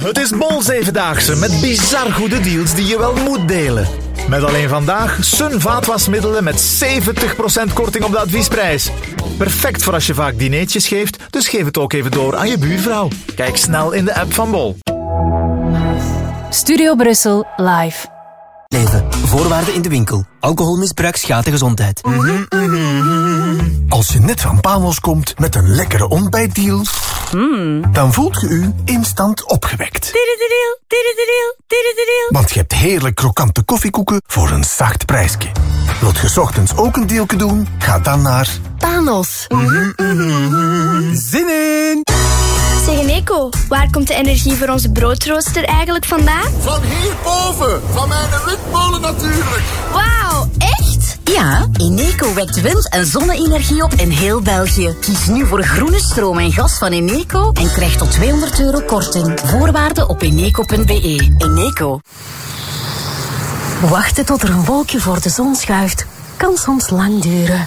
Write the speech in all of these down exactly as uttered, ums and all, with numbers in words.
Het is Bol Zevendaagse met bizar goede deals die je wel moet delen. Met alleen vandaag Sun vaatwasmiddelen met zeventig procent korting op de adviesprijs. Perfect voor als je vaak dineetjes geeft, dus geef het ook even door aan je buurvrouw. Kijk snel in de app van Bol. Studio Brussel live. Leven. Voorwaarden in de winkel. Alcoholmisbruik schaadt de gezondheid. Mm-hmm, mm-hmm. Als je net van Panos komt met een lekkere ontbijtdeal, mm. dan voelt je u instant opgewekt. Want je hebt heerlijk krokante koffiekoeken voor een zacht prijsje. Wilt je 's ochtends ook een deeltje doen? Ga dan naar Panos. Mm-hmm, mm-hmm. Zin in! Zeg Eneco, waar komt de energie voor onze broodrooster eigenlijk vandaan? Van hierboven, van mijn windmolen natuurlijk. Wauw, echt? Ja, Eneco wekt wind- en zonne-energie op in heel België. Kies nu voor groene stroom en gas van Eneco en krijg tot tweehonderd euro korting. Voorwaarden op eneco punt b e. Eneco. Wachten tot er een wolkje voor de zon schuift kan soms lang duren.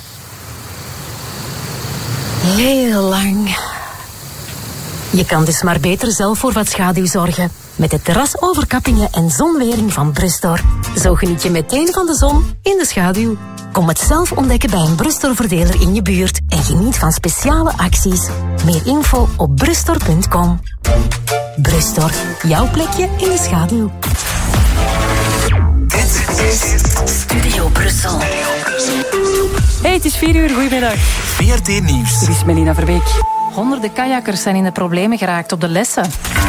Heel lang. Je kan dus maar beter zelf voor wat schaduw zorgen. Met de terrasoverkappingen en zonwering van Brustor. Zo geniet je meteen van de zon in de schaduw. Kom het zelf ontdekken bij een Brustor-verdeler in je buurt. En geniet van speciale acties. Meer info op brustor punt com. Brustor, jouw plekje in de schaduw. Dit is Studio Brussel. Hey, het is vier uur, goedemiddag. V R T Nieuws. Dit is Melina Verbeek. Honderden kajakkers zijn in de problemen geraakt op de lessen.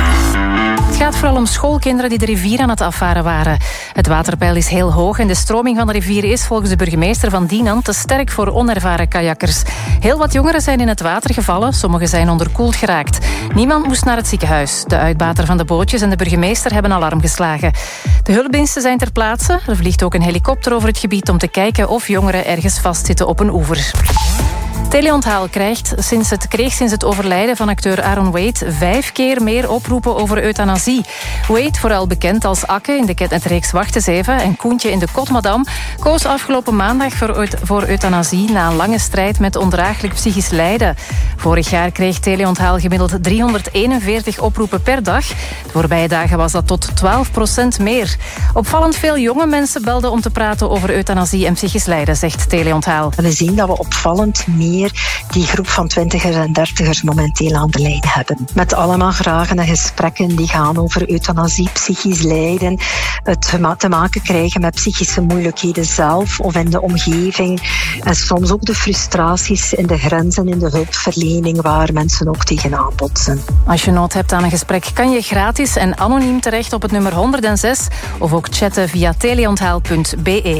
Het gaat vooral om schoolkinderen die de rivier aan het afvaren waren. Het waterpeil is heel hoog en de stroming van de rivier is volgens de burgemeester van Dinant te sterk voor onervaren kajakkers. Heel wat jongeren zijn in het water gevallen, sommigen zijn onderkoeld geraakt. Niemand moest naar het ziekenhuis. De uitbater van de bootjes en de burgemeester hebben alarm geslagen. De hulpdiensten zijn ter plaatse. Er vliegt ook een helikopter over het gebied om te kijken of jongeren ergens vastzitten op een oever. Teleonthaal krijgt sinds het, kreeg sinds het overlijden van acteur Aaron Wade vijf keer meer oproepen over euthanasie. Wade, vooral bekend als Akke in de ketnetreeks Wacht eens even en Koentje in de Kotmadam, koos afgelopen maandag voor, voor euthanasie na een lange strijd met ondraaglijk psychisch lijden. Vorig jaar kreeg Teleonthaal gemiddeld driehonderdeenenveertig oproepen per dag. De voorbije dagen was dat tot twaalf procent meer. Opvallend veel jonge mensen belden om te praten over euthanasie en psychisch lijden, zegt Teleonthaal. We zien dat we opvallend meer die groep van twintigers en dertigers momenteel aan de lijn hebben. Met allemaal vragen en gesprekken die gaan over euthanasie, psychisch lijden, het te maken krijgen met psychische moeilijkheden zelf of in de omgeving en soms ook de frustraties in de grenzen in de hulpverlening waar mensen ook tegenaan botsen. Als je nood hebt aan een gesprek kan je gratis en anoniem terecht op het nummer honderdzes of ook chatten via teleonthaal punt b e.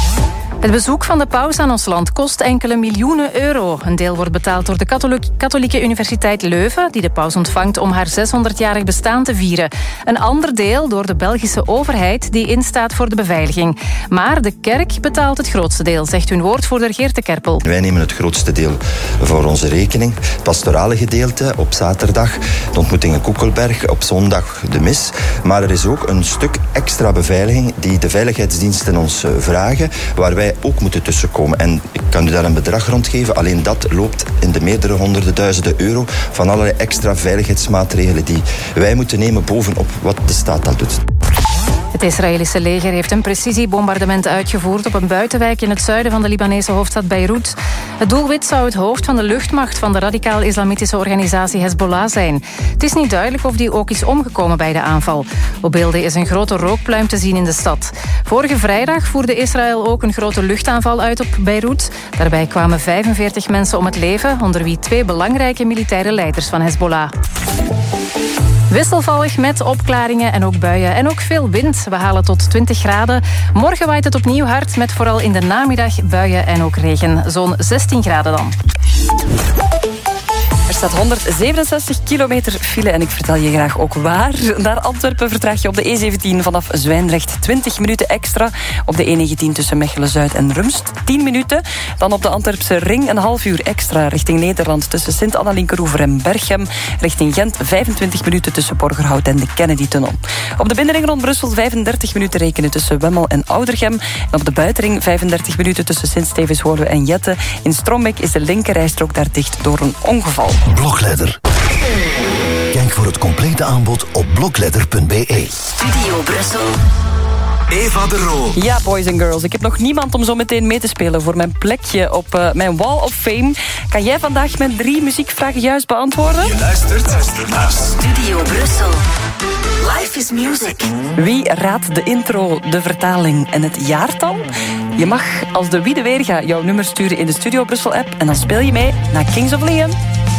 Het bezoek van de paus aan ons land kost enkele miljoenen euro. Een deel wordt betaald door de katholiek, katholieke Universiteit Leuven, die de paus ontvangt om haar zeshonderdjarig bestaan te vieren. Een ander deel door de Belgische overheid, die instaat voor de beveiliging. Maar de kerk betaalt het grootste deel, zegt hun woordvoerder Geert de Kerpel. Wij nemen het grootste deel voor onze rekening. Het pastorale gedeelte op zaterdag, de ontmoeting in Koekelberg, op zondag de mis. Maar er is ook een stuk extra beveiliging die de veiligheidsdiensten ons vragen, waar wij ook moeten tussenkomen. En ik kan u daar een bedrag rondgeven. Alleen dat loopt in de meerdere honderden duizenden euro van allerlei extra veiligheidsmaatregelen die wij moeten nemen bovenop wat de staat al doet. Het Israëlische leger heeft een precisiebombardement uitgevoerd op een buitenwijk in het zuiden van de Libanese hoofdstad Beirut. Het doelwit zou het hoofd van de luchtmacht van de radicaal-islamitische organisatie Hezbollah zijn. Het is niet duidelijk of die ook is omgekomen bij de aanval. Op beelden is een grote rookpluim te zien in de stad. Vorige vrijdag voerde Israël ook een grote luchtaanval uit op Beirut. Daarbij kwamen vijfenveertig mensen om het leven, onder wie twee belangrijke militaire leiders van Hezbollah. Wisselvallig met opklaringen en ook buien en ook veel wind. We halen tot twintig graden. Morgen waait het opnieuw hard met vooral in de namiddag buien en ook regen. Zo'n zestien graden dan. Er staat honderdzevenenzestig kilometer file en ik vertel je graag ook waar. Naar Antwerpen vertraag je op de E zeventien vanaf Zwijndrecht twintig minuten extra. Op de E negentien tussen Mechelen-Zuid en Rumst tien minuten. Dan op de Antwerpse ring een half uur extra richting Nederland tussen Sint-Anna-Linkeroever en Berchem. Richting Gent vijfentwintig minuten tussen Borgerhout en de Kennedy-tunnel. Op de binnenring rond Brussel vijfendertig minuten rekenen tussen Wemmel en Oudergem. En op de buitenring vijfendertig minuten tussen Sint-Stevens-Woluwe en Jette. In Strombeek is de linkerrijstrook daar dicht door een ongeval. Blokleider. Kijk Kijk voor het complete aanbod op blokletter punt b e. Studio Brussel. Eva de Roo. Ja, boys and girls. Ik heb nog niemand om zo meteen mee te spelen voor mijn plekje op uh, mijn Wall of Fame. Kan jij vandaag mijn drie muziekvragen juist beantwoorden? Je luistert, luistert naar Studio Brussel. Life is music. Wie raadt de intro, de vertaling en het jaartal? Je mag als de Wie de Weerga jouw nummer sturen in de Studio Brussel app en dan speel je mee naar Kings of Leon.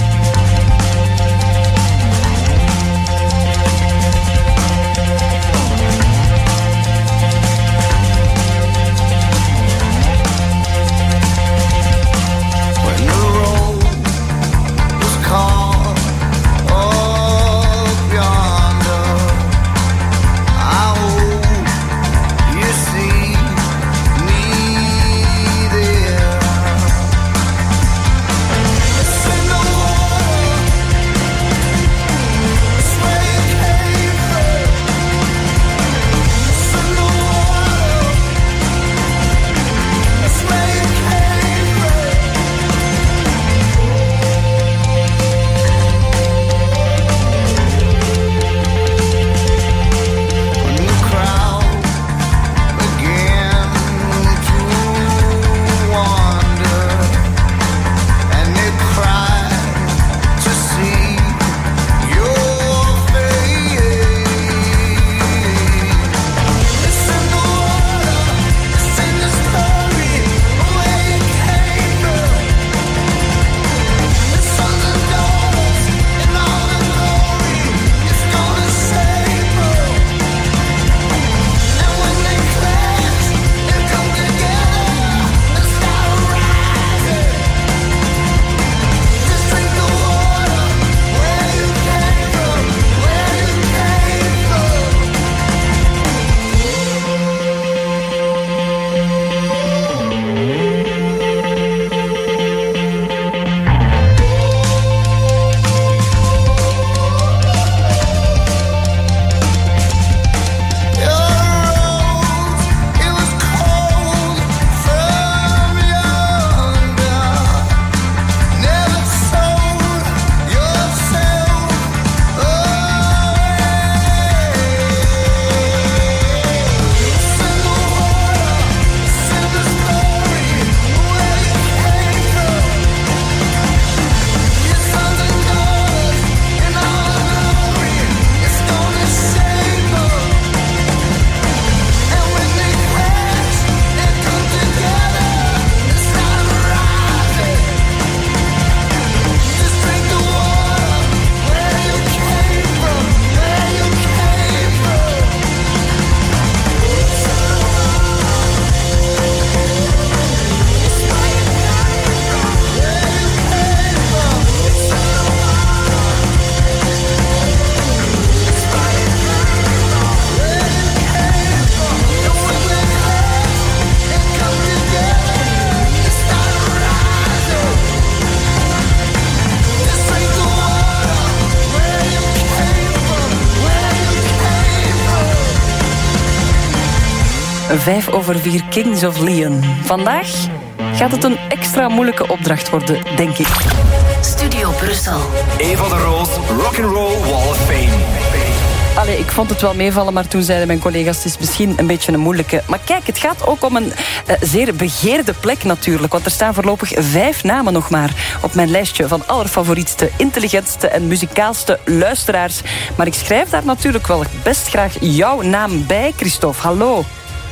Vijf over vier Kings of Leon. Vandaag gaat het een extra moeilijke opdracht worden, denk ik. Studio Brussel. Eva de Roos, Rock'n'Roll Wall of Fame. Allee, ik vond het wel meevallen, maar toen zeiden mijn collega's... het is misschien een beetje een moeilijke. Maar kijk, het gaat ook om een uh, zeer begeerde plek natuurlijk. Want er staan voorlopig vijf namen nog maar op mijn lijstje... van allerfavorietste, intelligentste en muzikaalste luisteraars. Maar ik schrijf daar natuurlijk wel best graag jouw naam bij, Christophe. Hallo.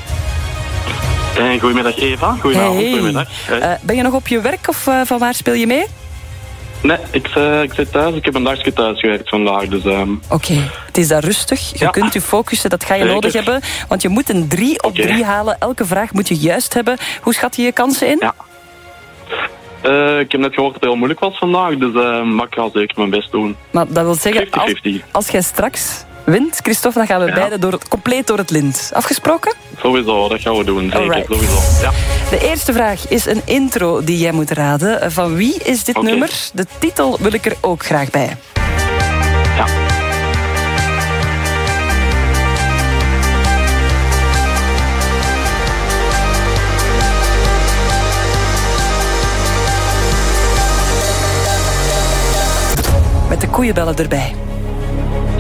Hey, goedemiddag Eva. Goedenavond. Hey. Goedemiddag. Hey. Uh, ben je nog op je werk of uh, van waar speel je mee? Nee, ik, uh, ik zit thuis. Ik heb een dagje thuis gewerkt vandaag. Dus, um... Oké, okay. Het is daar rustig. Je ja. kunt je focussen, dat ga je Zeker. nodig hebben. Want je moet een drie op okay. drie halen. Elke vraag moet je juist hebben. Hoe schat je je kansen in? Ja. Uh, ik heb net gehoord dat het heel moeilijk was vandaag. Dus uh, maar ik ga zeker mijn best doen. Maar dat wil zeggen, vijftig vijftig. Als, als jij straks wint, Christophe, dan gaan we ja. beiden door het, compleet door het lint. Afgesproken? Sowieso, dat gaan we doen. Zeker, Alright. sowieso. Ja. De eerste vraag is een intro die jij moet raden. Van wie is dit okay. nummer? De titel wil ik er ook graag bij. Ja. Met de koeienbellen erbij.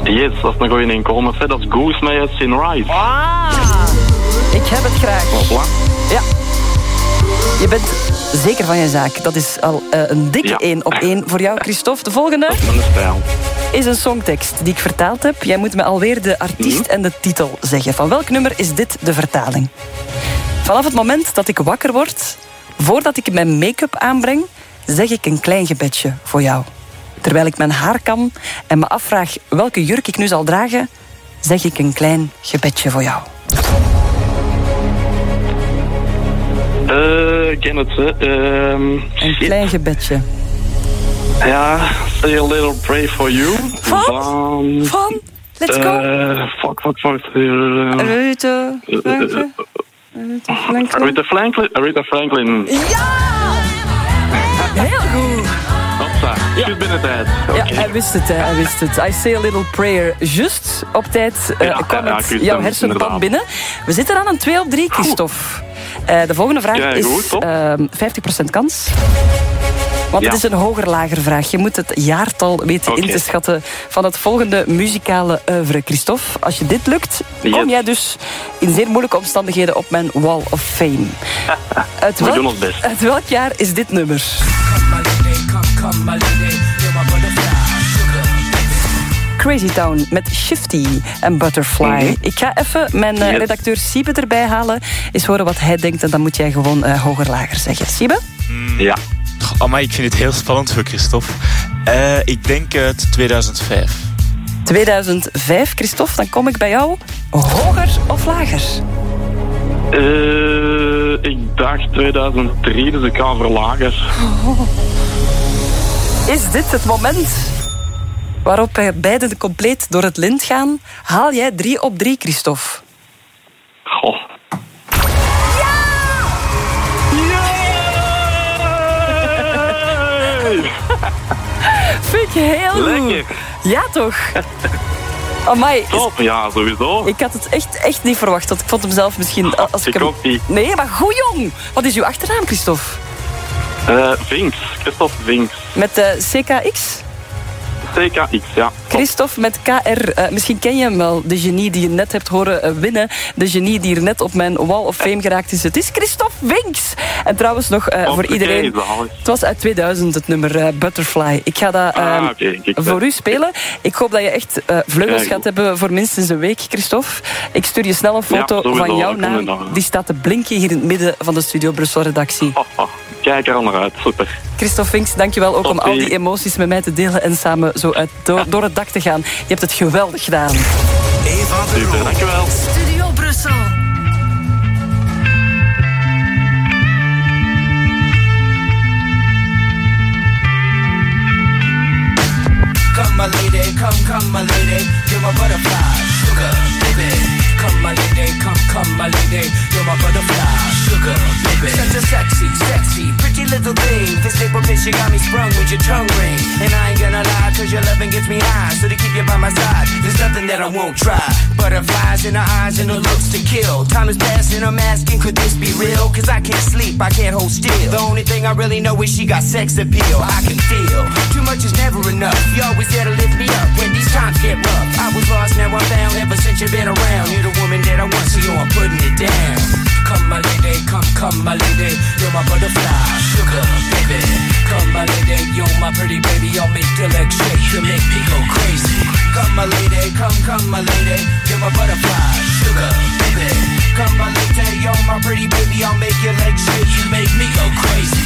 Yes, dat is een goeie inkomen. Dat is Goose met Sunrise. Ah, ik heb het graag. Hopla. Ja. Je bent zeker van je zaak. Dat is al uh, een dikke één ja. op één voor jou, Christophe. De volgende dat is, mijn stijl. is een songtekst die ik vertaald heb. Jij moet me alweer de artiest mm-hmm. en de titel zeggen. Van welk nummer is dit de vertaling? Vanaf het moment dat ik wakker word, voordat ik mijn make-up aanbreng, zeg ik een klein gebedje voor jou. Terwijl ik mijn haar kam en me afvraag welke jurk ik nu zal dragen, zeg ik een klein gebedje voor jou. Uh, ik ken het, hè. Uh, een klein gebedje. Ja, say a little pray for you. Van? Van? Van? Let's uh, go. Fuck, fuck, fuck. Uh, Aretha Franklin. Aretha Franklin. Aretha Franklin. Ja! Heel goed. Hopsa, ja. Goed binnen tijd. Okay. Ja, hij wist het, hè. hij wist het. I say a little prayer. Just op tijd uh, ja, kwam ja, het jouw hersenpan binnen. We zitten aan een twee op drie, Christophe. Uh, de volgende vraag ja, is goed, uh, vijftig procent kans. Want ja. het is een hoger-lager vraag. Je moet het jaartal weten okay. in te schatten van het volgende muzikale oeuvre, Christophe. Als je dit lukt, yes. kom jij dus in zeer moeilijke omstandigheden op mijn Wall of Fame. Uit welk, uit welk jaar is dit nummer? Crazy Town met Shifty en Butterfly. Mm-hmm. Ik ga even mijn uh, redacteur Siebe erbij halen. Eens horen wat hij denkt en dan moet jij gewoon uh, hoger-lager zeggen. Siebe? Mm. Ja. Oh, maar ik vind het heel spannend voor Christophe. Uh, ik denk uit tweeduizend vijf. tweeduizend vijf, Christophe, dan kom ik bij jou. Hoger of lager? Uh, ik dacht tweeduizend drie, dus ik ga voor lager. Oh. Is dit het moment waarop wij beiden compleet door het lint gaan? Haal jij drie op drie, Christophe? Goh. Vind je heel goed. Lekker. Ja, toch? Amai. Top, ja, sowieso. Ik had het echt, echt niet verwacht. Want ik vond hem zelf misschien... Als ik ik hem... ook niet. Nee, maar goed, jong. Wat is uw achternaam, Christophe? Uh, Vinks. Christophe Vinks. Met uh, C K X? C K X, ja. Christophe met K R. Uh, misschien ken je hem wel, de genie die je net hebt horen uh, winnen. De genie die er net op mijn Wall of Fame geraakt is. Het is Christophe Winks. En trouwens nog uh, voor iedereen... Het was uit tweeduizend, het nummer uh, Butterfly. Ik ga dat uh, ah, okay. voor u spelen. Ik hoop dat je echt uh, vleugels gaat hebben voor minstens een week, Christophe. Ik stuur je snel een foto ja, sowieso, van jouw naam. Die staat te blinken hier in het midden van de Studio Brussel-redactie. Oh, oh. Kijk er al naar uit, super. Christophe Winks, dankjewel ook om al die emoties met mij te delen en samen zo uit, door, door het dak te gaan. Je hebt het geweldig gedaan. Eva de Super, dankjewel. Studio Brussel. Come my lady, come, come my lady, you're my butterfly, sugar, baby. Come my lady, come, come my lady, you're my butterfly, sugar, baby. Such a sexy, sexy, pretty little thing. This paper bitch, you got me sprung with your tongue ring. And I ain't gonna lie, cause your loving gets me high. So to keep you by my side, there's nothing that I won't try. Butterflies in her eyes and her looks to kill. Time is passing, I'm asking, could this be real? Cause I can't sleep, I can't hold still. The only thing I really know is she got sex appeal. I can feel, too much is never enough. You always there to lift me up when these times get rough. I was lost, now I'm found, ever since you've been around. You're the woman that I want, so yo, I'm putting it down. Come my lady, come, come my lady, you're my butterfly, sugar, baby. Come my lady, you're my pretty baby, I'll make your legs shake, you make me go crazy. Come my lady, come, come my lady, you're my butterfly, sugar, baby. Come my lady, you're my pretty baby, I'll make your legs shake, you make me go crazy.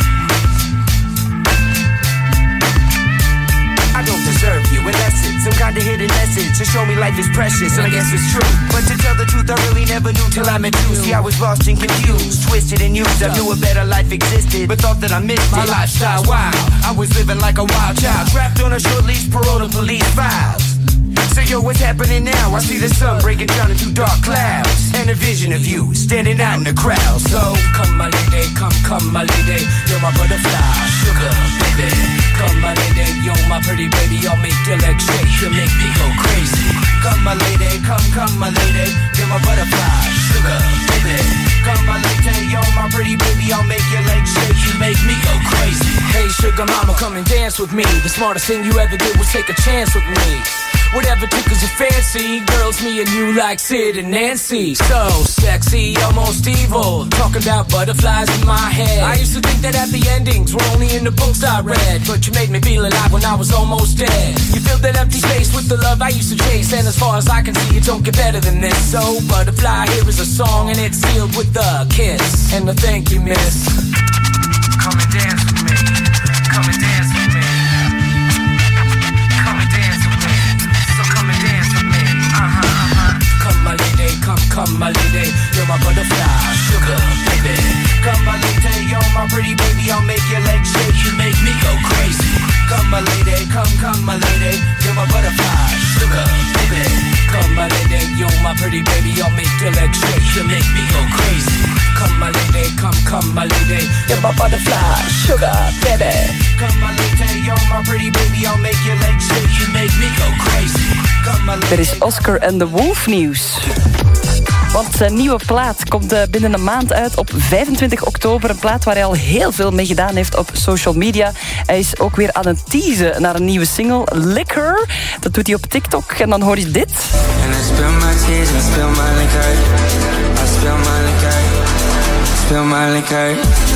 I don't deserve you, unless it's some kind of hidden message to show me life is precious, and I guess it's true. But to tell the truth, I really never knew till I met you. See, I was lost and confused, twisted and used. I knew a better life existed, but thought that I missed my lifestyle. Wow, I was living like a wild child, trapped on a short leash, parole to police files. So yo, what's happening now? I see the sun breaking down into dark clouds, and a vision of you standing out in the crowd. So come my lady, come, come my lady, you're my butterfly, sugar, baby. Come my lady, you're my pretty baby, I'll make your legs shake, you make me go crazy. Come my lady, come, come my lady, you're my butterfly, sugar, baby. Come my lady, you're my pretty baby, I'll make your legs shake, you make me go crazy. Hey sugar mama, come and dance with me. The smartest thing you ever did was take a chance with me. whatever tickles your fancy. Girls, me and you like Sid and Nancy. So sexy, almost evil, talking about butterflies in my head. I used to think that happy endings were only in the books I read, but you made me feel alive when I was almost dead. You filled that empty space with the love I used to chase, and as far as I can see, it don't get better than this. So Butterfly, here is a song, and it's sealed with a kiss and a thank you, miss. Come and dance with me. Come and dance with me. Come and dance with me. So come and dance with me. Uh-huh, uh-huh. Come my lady, come, come my lady. You're my butterfly, sugar baby. Come my lady, you're my pretty baby. I'll make your legs shake, you make me go crazy. Come my lady, come, come my lady. You're my butterfly, sugar baby. Come my lady, you're my pretty baby. I'll make your legs shake, you make me go crazy. Come my lady, come, come my lady. You're my butterfly, sugar baby. Come my lady, you're my pretty baby. I'll make your legs shake, you make me go crazy. Come my lady. Er is Oscar en de Wolf nieuws. Want zijn nieuwe plaat komt binnen een maand uit op vijfentwintig oktober. Een plaat waar hij al heel veel mee gedaan heeft op social media. Hij is ook weer aan het teasen naar een nieuwe single, Liquor. Dat doet hij op TikTok en dan hoor je dit. And I spill my tears and spill my liquor. I spill my liquor. Spill my liquor.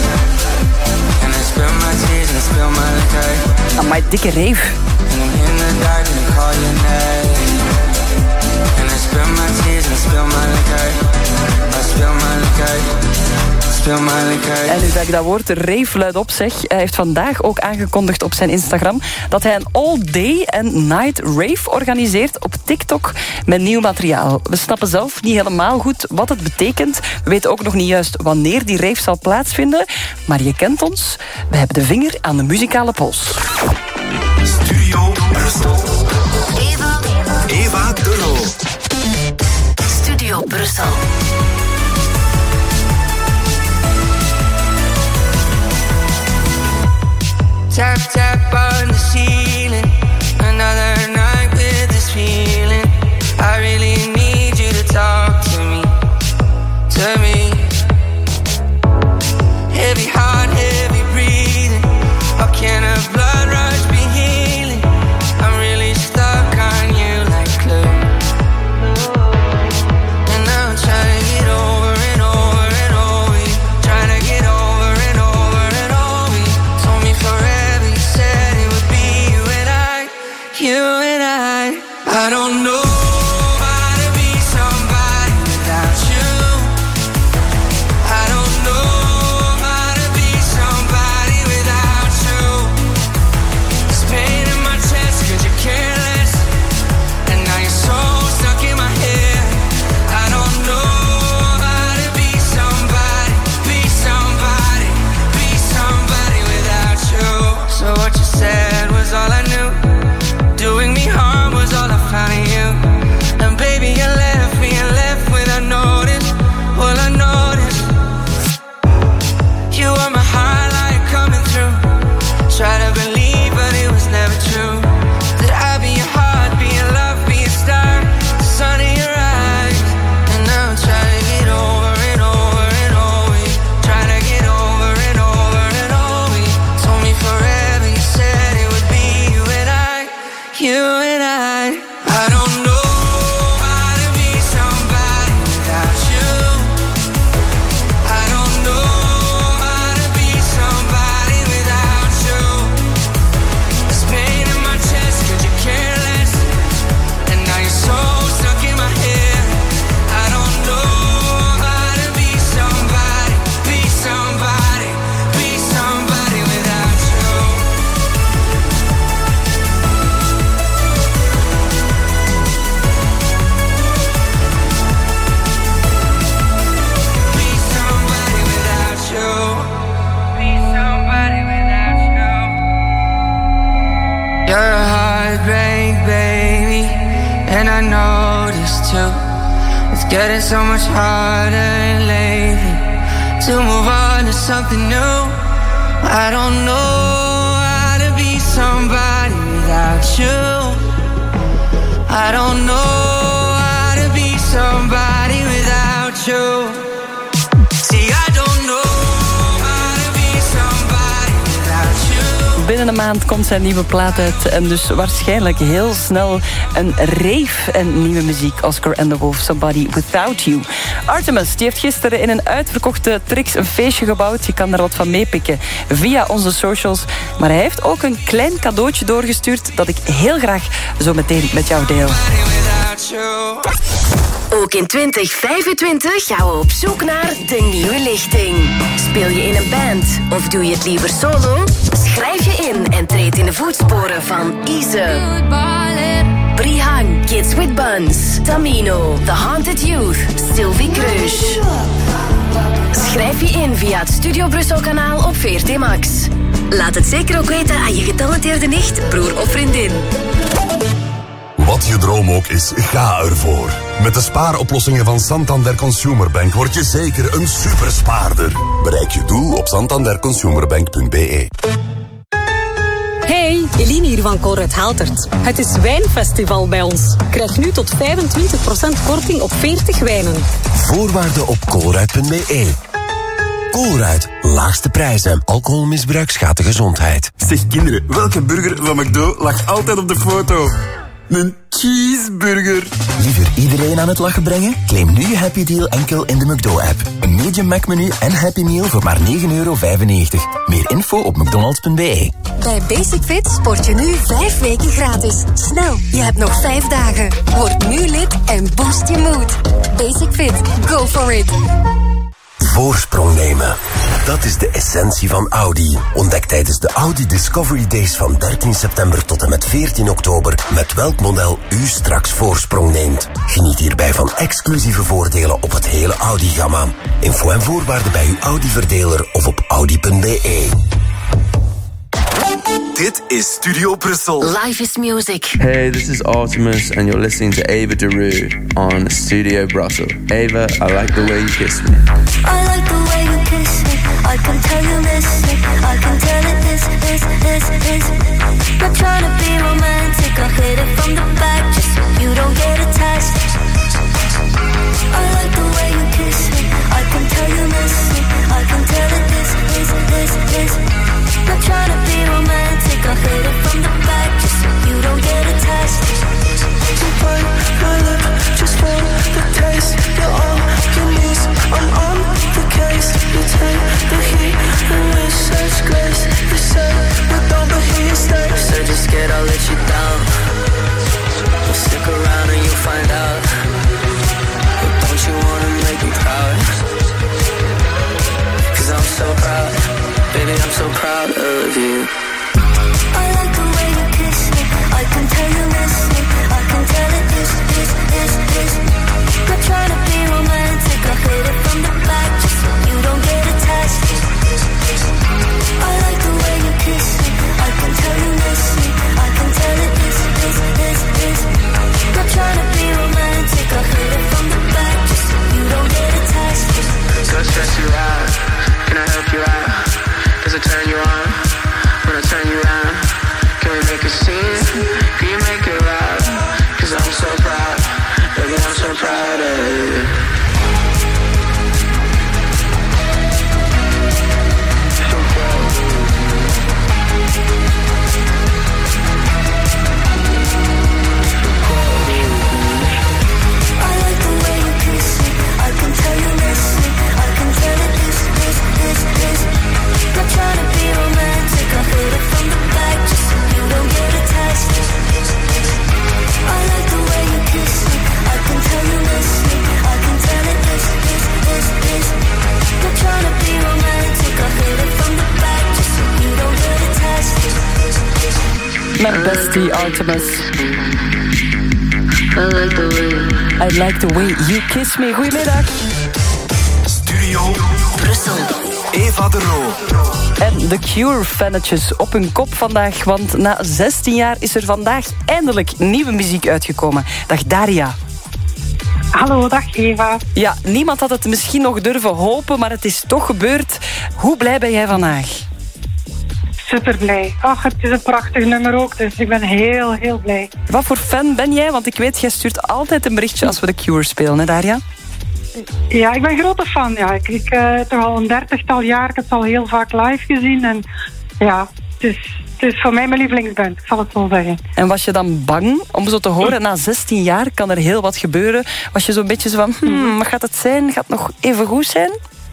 And I spill my tears and spill my liquor. Amai, dikke reef. And I'm in the dark and I call your name. And I spill my tears and spill my liquor. I spill my liquor. Spill my liquor. En nu dat ik dat woord rave luidop zeg, hij heeft vandaag ook aangekondigd op zijn Instagram dat hij een all-day and night rave organiseert op TikTok met nieuw materiaal. We snappen zelf niet helemaal goed wat het betekent. We weten ook nog niet juist wanneer die rave zal plaatsvinden. Maar je kent ons. We hebben de vinger aan de muzikale pols. Studio Brussel. Eva. Eva de Roo. Studio Brussel. Tap, tap on the ceiling. Another night with this feeling. I really need you to talk to me. To me. Heavy heart, heavy breathing. How can a blood rush be healing? I'm really stuck on you like glue. And now I'm trying to get over and over and over you. Trying to get over and over and over you. Told me forever, you said it would be you and I. You and I. I don't know how to be somebody without you. I don't know how to be somebody without you. It's pain in my chest 'cause you're careless. And now you're so stuck in my head. I don't know how to be somebody, be somebody, be somebody without you. So what you said was all I knew. Doing me harm was all I found in you. And baby, you left me and left without notice. Well, I noticed you were my highlight coming through. Try to believe, but it was never true. That I'd be your heart, be your love, be your star, the sun in your eyes. And now I'm trying to get over and over and over you. Trying to get over and over and over you. Told me forever, you said it would be you and I. You and I. I don't know how to be somebody without you. I don't know how to be somebody without you. It's pain in my chest 'cause you're careless. And now you're so stuck in my head. I don't know how to be somebody, be somebody, be somebody without you. Be somebody without you. Be somebody without you. You're a heartbreak, baby, and I know this too. It's getting so much harder lately to move on to something new. I don't know how to be somebody without you. I don't know how to be somebody without you. See, I don't know how to be somebody without you. Binnen maand komt zijn nieuwe plaat uit. En dus waarschijnlijk heel snel een rave en nieuwe muziek. Oscar and the Wolf, Somebody Without You. Artemis, die heeft gisteren in een uitverkochte Trix een feestje gebouwd. Je kan daar wat van meepikken via onze socials. Maar hij heeft ook een klein cadeautje doorgestuurd dat ik heel graag zo meteen met jou deel. Ook in twintig vijfentwintig gaan we op zoek naar de nieuwe lichting. Speel je in een band of doe je het liever solo? Schrijf je in en treed in de voetsporen van Ize, Brihang, Kids with Buns, Tamino, The Haunted Youth, Sylvie Kruis. Schrijf je in via het Studio Brussel kanaal op V R T Max. Laat het zeker ook weten aan je getalenteerde nicht, broer of vriendin. Wat je droom ook is, ga ervoor. Met de spaaroplossingen van Santander Consumer Bank word je zeker een superspaarder. Bereik je doel op santander consumer bank punt b e. Hey, Eline hier van Colruyt Haltert. Het is wijnfestival bij ons. Krijg nu tot vijfentwintig procent korting op veertig wijnen. Voorwaarden op colruyt punt b e. Colruyt, laagste prijzen. Alcoholmisbruik schaadt de gezondheid. Zeg kinderen, welke burger van McDo lag altijd op de foto? Een cheeseburger. Liever iedereen aan het lachen brengen? Claim nu je Happy Deal enkel in de McDo-app. Een medium Mac-menu en Happy Meal voor maar negen euro vijfennegentig. Meer info op mcdonalds punt b e. Bij Basic Fit sport je nu vijf weken gratis. Snel, je hebt nog vijf dagen. Word nu lid en boost je mood. Basic Fit, go for it. Voorsprong nemen. Dat is de essentie van Audi. Ontdek tijdens de Audi Discovery Days van dertien september tot en met veertien oktober met welk model u straks voorsprong neemt. Geniet hierbij van exclusieve voordelen op het hele Audi-gamma. Info en voorwaarden bij uw Audi-verdeler of op audi punt b e. Dit is Studio Brussel. Life is music. Hey, this is Artemis and you're listening to Ava Daru on Studio Brussel. Ava, I like the way you kiss me. I like the way you kiss me. I can tell you miss me. I can tell it is, is, is, is. Not trying to be romantic. I hit it from the back just so you don't get attached. I like the way you kiss me. I can tell you miss me. I can tell it is, is, is, is. Not trying to be romantic. I hit it from the back just so you don't get attached. You bite my lip just for the taste. You're all you need. I'm on the case. You take the heat and with such grace. You say we're done, but here you stay. Said you're scared I'll let you down. Well, stick around and you'll find out. But don't you wanna make me proud? Cause I'm so proud. Baby, I'm so proud of you. I like the way you kiss me. I can tell you miss me. I can tell it is, is, is, is. Not trying to be romantic. I hit it from the back just so you don't get attached. I like the way you kiss me. I can tell you miss me. I can tell it is, is, is, is. Not trying to be romantic. I hit it from the back just so you don't get attached. Don't stress you out. Can I help you out? Does it turn you on? When I turn you around, can we make a scene? Can you make it loud? Cause I'm so proud, baby, I'm so proud of you. I like the way you kiss me. I can tell you miss me. I can tell it is, is, is, is. Not trying to be romantic. I hit it from the back just so you don't get attached. I like the way you kiss me. I can tell you miss me. I can tell it is, is, is, is. Not trying to be romantic. I hit it from the back just so you don't get attached. Met bestie Artemis. I like the way. I like the way you kiss me. Goedemiddag. Studio Brussel. Eva de Roo. En de Cure-fannetjes op hun kop vandaag, want na zestien jaar is er vandaag eindelijk nieuwe muziek uitgekomen. Dag Daria. Hallo, dag Eva. Ja, niemand had het misschien nog durven hopen, maar het is toch gebeurd. Hoe blij ben jij vandaag? Super blij. Ach, het is een prachtig nummer ook, dus ik ben heel, heel blij. Wat voor fan ben jij? Want ik weet, jij stuurt altijd een berichtje als we de Cure spelen, hè Daria? Ja, ik ben een grote fan. Ja. Ik kijk uh, toch al een dertigtal jaar. Ik heb het al heel vaak live gezien. En ja, het is, het is voor mij mijn lievelingsband, ik zal het zo zeggen. En was je dan bang om zo te horen, na zestien jaar kan er heel wat gebeuren? Was je zo'n beetje zo van, hmm, wat gaat het zijn? Gaat het nog even goed zijn?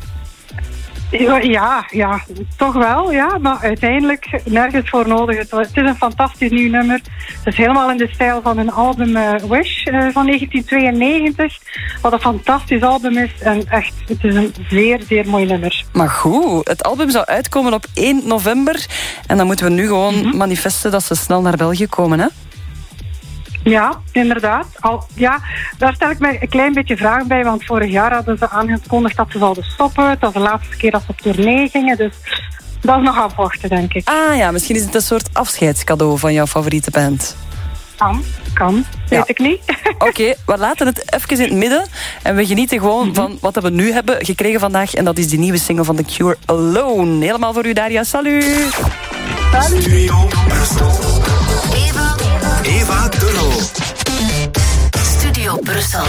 Ja, ja, toch wel, ja. Maar uiteindelijk nergens voor nodig. Het, het is een fantastisch nieuw nummer. Het is helemaal in de stijl van een album uh, Wish uh, van negentien tweeënnegentig. Wat een fantastisch album is. En echt, het is een zeer, zeer mooi nummer. Maar goed, het album zou uitkomen op één november. En dan moeten we nu gewoon mm-hmm. manifesten dat ze snel naar België komen, hè? Ja, inderdaad. Al, ja, daar stel ik me een klein beetje vragen bij, want vorig jaar hadden ze aangekondigd dat ze zouden stoppen. Het was de laatste keer dat ze op tournee gingen, dus dat is nog afwachten, denk ik. Ah ja, misschien is het een soort afscheidscadeau van jouw favoriete band. Kan, kan. Ja. Weet ik niet. Oké, okay, we laten het even in het midden en we genieten gewoon mm-hmm. van wat we nu hebben gekregen vandaag. En dat is die nieuwe single van The Cure, Alone. Helemaal voor u, Daria. Salut! Salut! Studio Brussel. Eva. Eva de Roo. Studio Brussel.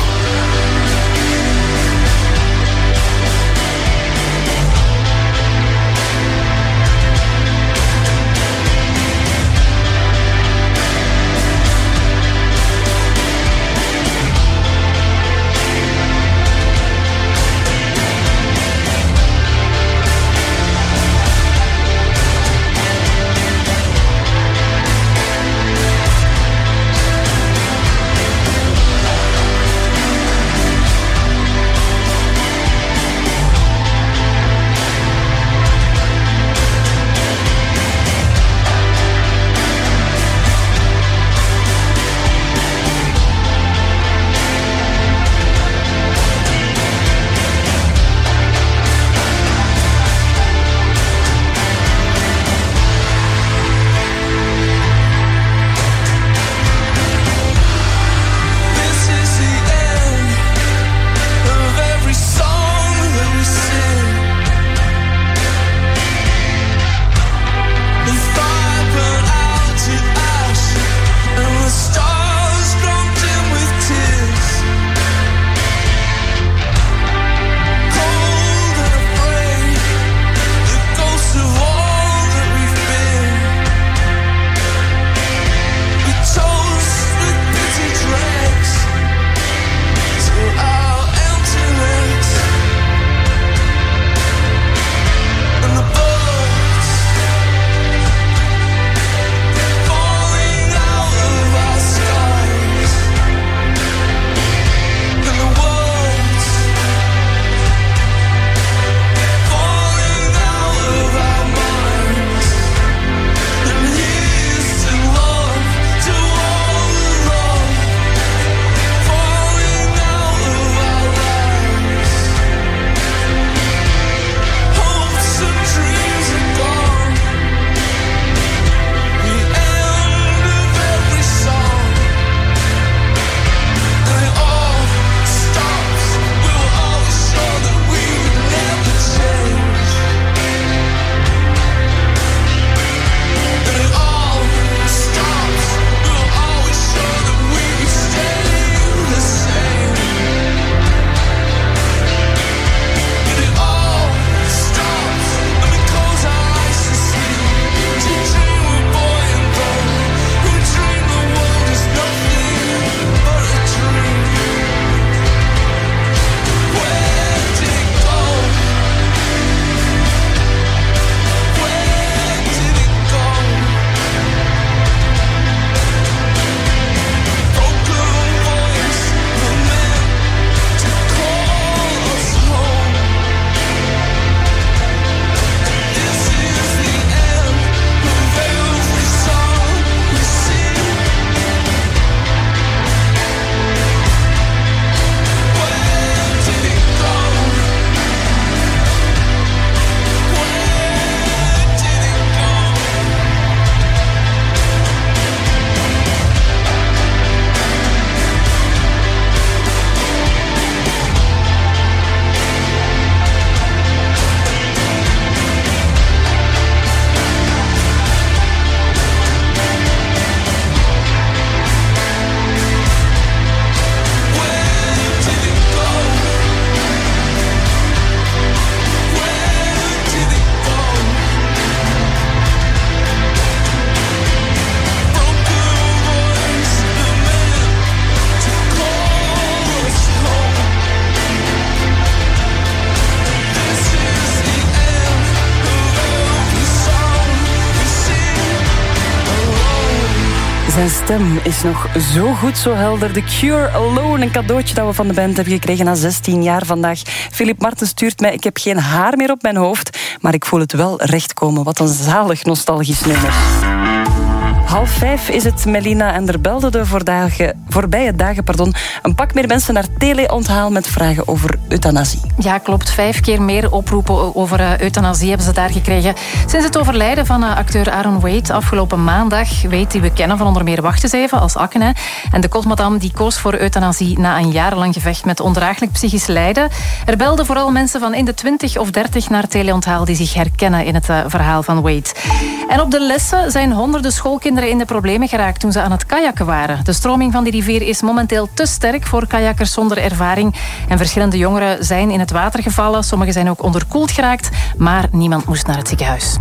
Zijn stem is nog zo goed, zo helder. The Cure Alone, een cadeautje dat we van de band hebben gekregen na zestien jaar vandaag. Philip Marten stuurt mij, ik heb geen haar meer op mijn hoofd, maar ik voel het wel rechtkomen. Wat een zalig nostalgisch nummer. Half vijf is het, Melina, en er belden de voordagen, voorbije dagen pardon, een pak meer mensen naar tele-onthaal met vragen over euthanasie. Ja, klopt. Vijf keer meer oproepen over uh, euthanasie hebben ze daar gekregen. Sinds het overlijden van uh, acteur Aaron Wade afgelopen maandag. Wade, die we kennen van onder meer Wacht eens even als Akken. En de Kosmadam die koos voor euthanasie na een jarenlang gevecht met ondraaglijk psychisch lijden. Er belden vooral mensen van in de twintig of dertig naar tele-onthaal die zich herkennen in het uh, verhaal van Wade. En op de lessen zijn honderden schoolkinderen in de problemen geraakt toen ze aan het kajakken waren. De stroming van die rivier is momenteel te sterk voor kajakkers zonder ervaring. En verschillende jongeren zijn in het water gevallen. Sommigen zijn ook onderkoeld geraakt, maar niemand moest naar het ziekenhuis.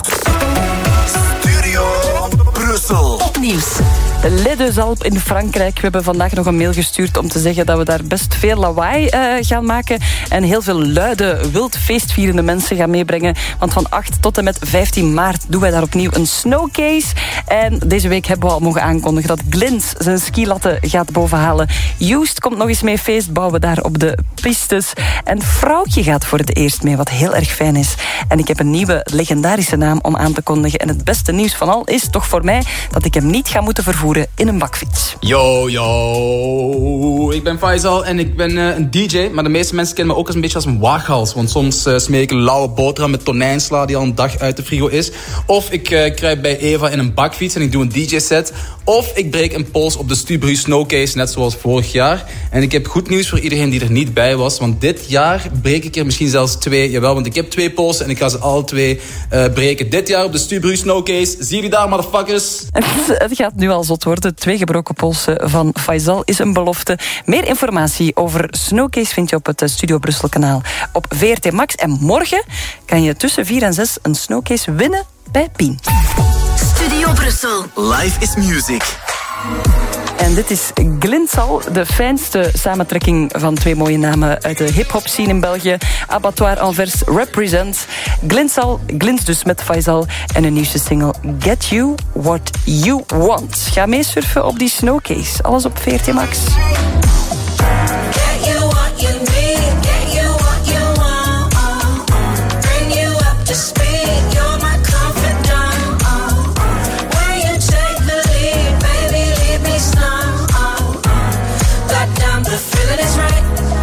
Studio Brussel. Opnieuws. De Ledeuxalp in Frankrijk. We hebben vandaag nog een mail gestuurd om te zeggen dat we daar best veel lawaai uh, gaan maken en heel veel luide, wild feestvierende mensen gaan meebrengen. Want van acht tot en met vijftien maart doen wij daar opnieuw een snowcase. En deze week hebben we al mogen aankondigen dat Glint zijn skilatten gaat bovenhalen. Joost komt nog eens mee feestbouwen daar op de pistes. En Vrouwtje gaat voor het eerst mee, wat heel erg fijn is. En ik heb een nieuwe legendarische naam om aan te kondigen. En het beste nieuws van al is toch voor mij dat ik hem niet ga moeten vervoeren in een bakfiets. Yo, yo. Ik ben Faisal en ik ben uh, een D J. Maar de meeste mensen kennen me ook als een beetje als een waaghals. Want soms uh, smeer ik een lauwe boterham met tonijnsla die al een dag uit de frigo is. Of ik uh, kruip bij Eva in een bakfiets en ik doe een D J-set. Of ik breek een pols op de Stubru Snowcase, net zoals vorig jaar. En ik heb goed nieuws voor iedereen die er niet bij was. Want dit jaar breek ik er misschien zelfs twee. Jawel, want ik heb twee polsen en ik ga ze alle twee uh, breken. Dit jaar op de Stubru Snowcase. Zie jullie daar, motherfuckers? Het gaat nu al zot worden. Twee gebroken polsen van Faisal is een belofte. Meer informatie over Snowcase vind je op het Studio Brussel kanaal op V R T Max. En morgen kan je tussen vier en zes een Snowcase winnen bij Pien. Studio Brussel. Life is music. En dit is Glintsal, de fijnste samentrekking van twee mooie namen uit de hip-hop scene in België. Abattoir Anvers represent. Glintsal, Glint dus met Faisal en een nieuwste single Get You What You Want. Ga meesurfen op die Snowcase. Alles op V R T Max. Get you what you need, get you what you want. Bring you up to speed, you're my confidant. When you take the lead, baby, leave me slow. Goddamn, the feeling is right.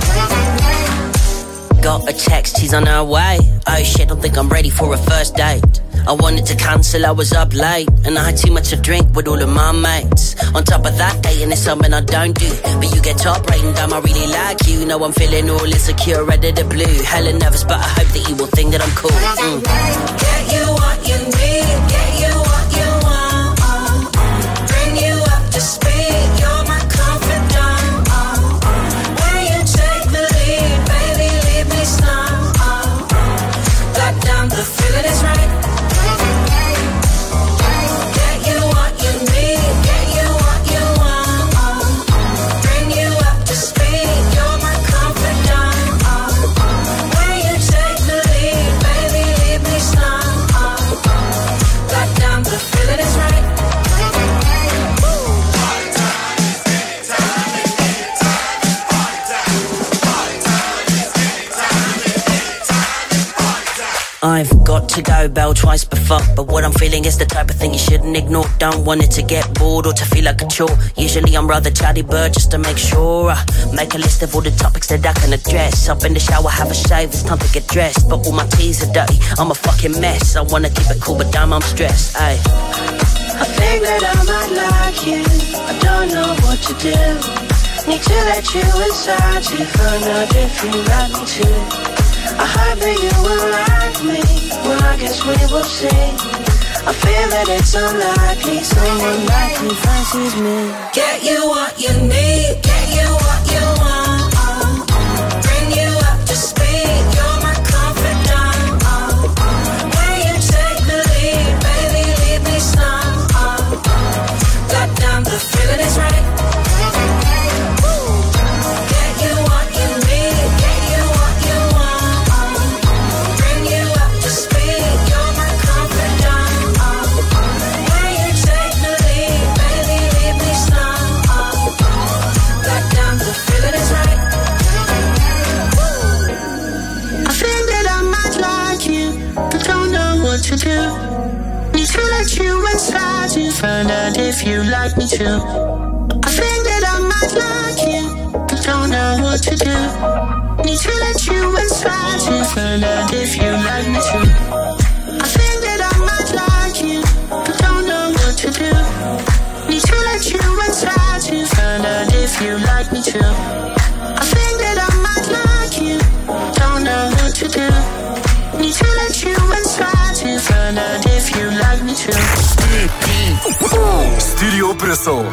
Got a text, she's on her way. Oh shit, don't think I'm ready for a first date. I wanted to cancel, I was up late. And I had too much to drink with all of my mates. On top of that, dating is something I don't do. But you get top rating, damn, I really like you. Know I'm feeling all insecure, red of the blue. Hella nervous, but I hope that you will think that I'm cool. Mm. Get you what you need, get you what you want. Bring you up to speed, you're my confidant. When you take the lead, baby, leave me slow. Goddamn, the feeling is right. I've got to go, bell twice before. But what I'm feeling is the type of thing you shouldn't ignore. Don't want it to get bored or to feel like a chore. Usually I'm rather chatty bird just to make sure I make a list of all the topics that I can address. Up in the shower, have a shave, it's time to get dressed. But all my teas are dirty, I'm a fucking mess. I wanna keep it cool, but damn, I'm stressed, ayy. I think that I might like you. I don't know what to do. Need to let you inside to find out if you like me too. I hope that you will like me. Well, I guess we will see. I feel that it's unlikely someone like you fancies me. Get you what you need, get you what you want. Bring you up to speed, you're my confidant. When you take the lead, baby, leave me slow. Goddamn, the feeling is right. Baby, to. I think that I might like you, but don't know what to do. Need to let you inside to find out if you like me too. I think that I might like you, but don't know what to do. Need to let you inside to find out if you like me too. I think that I might like you, don't know what to do. Need to let you inside to find out if you like me too. Studio Brussel.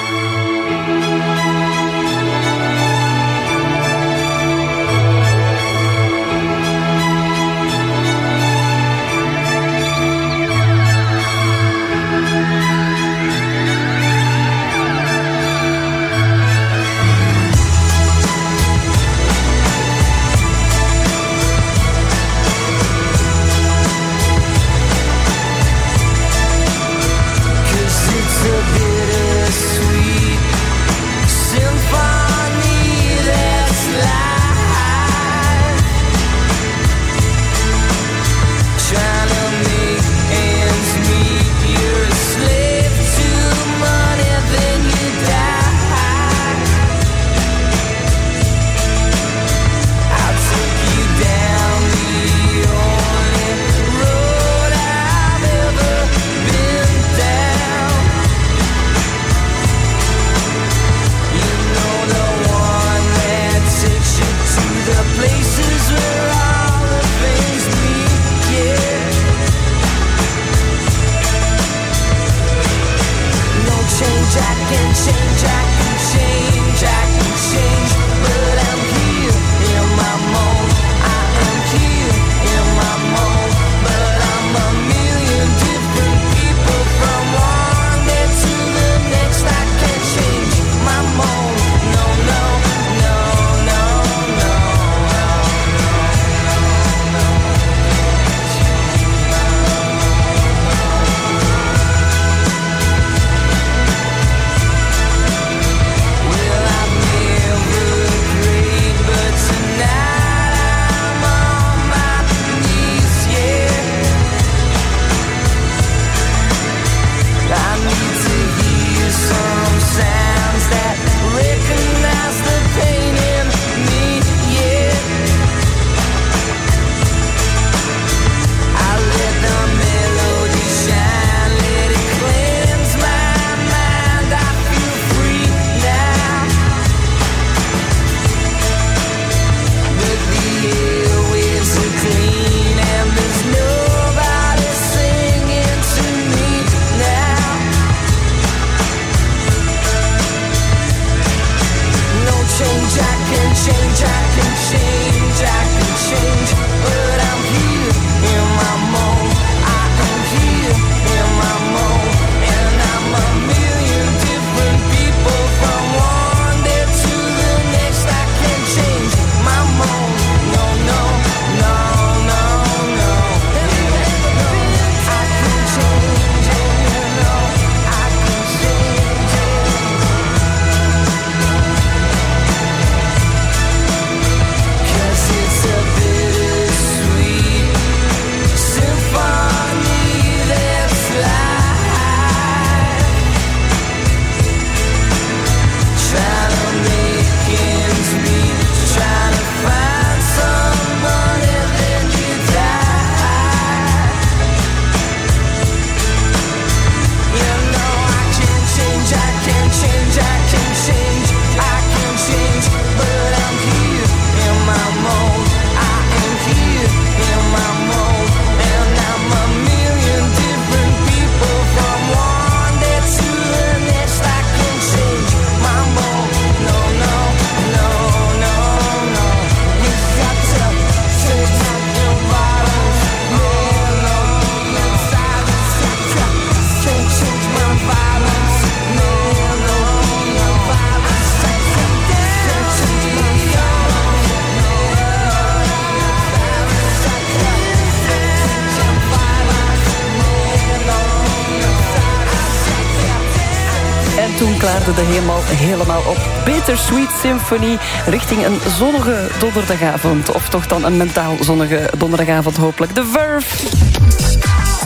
toen klaarde de hemel helemaal op. Bittersweet Symphony richting een zonnige donderdagavond. Of toch dan een mentaal zonnige donderdagavond hopelijk. The Verve.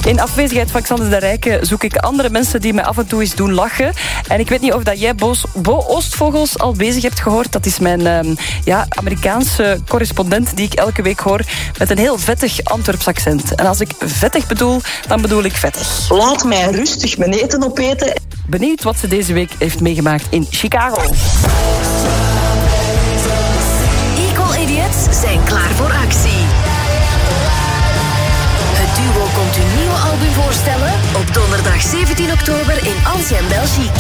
In afwezigheid van Xander de Rijke zoek ik andere mensen die mij af en toe eens doen lachen. En ik weet niet of dat jij Bo, Bo Oostvogels al bezig hebt gehoord. Dat is mijn um, ja, Amerikaanse correspondent die ik elke week hoor met een heel vettig Antwerps accent. En als ik vettig bedoel, dan bedoel ik vettig. Laat mij rustig mijn eten opeten. Benieuwd wat ze deze week heeft meegemaakt in Chicago. Equal Idiots zijn klaar voor actie. Het duo komt hun nieuwe album voorstellen op donderdag zeventien oktober in Ancien, Belgique.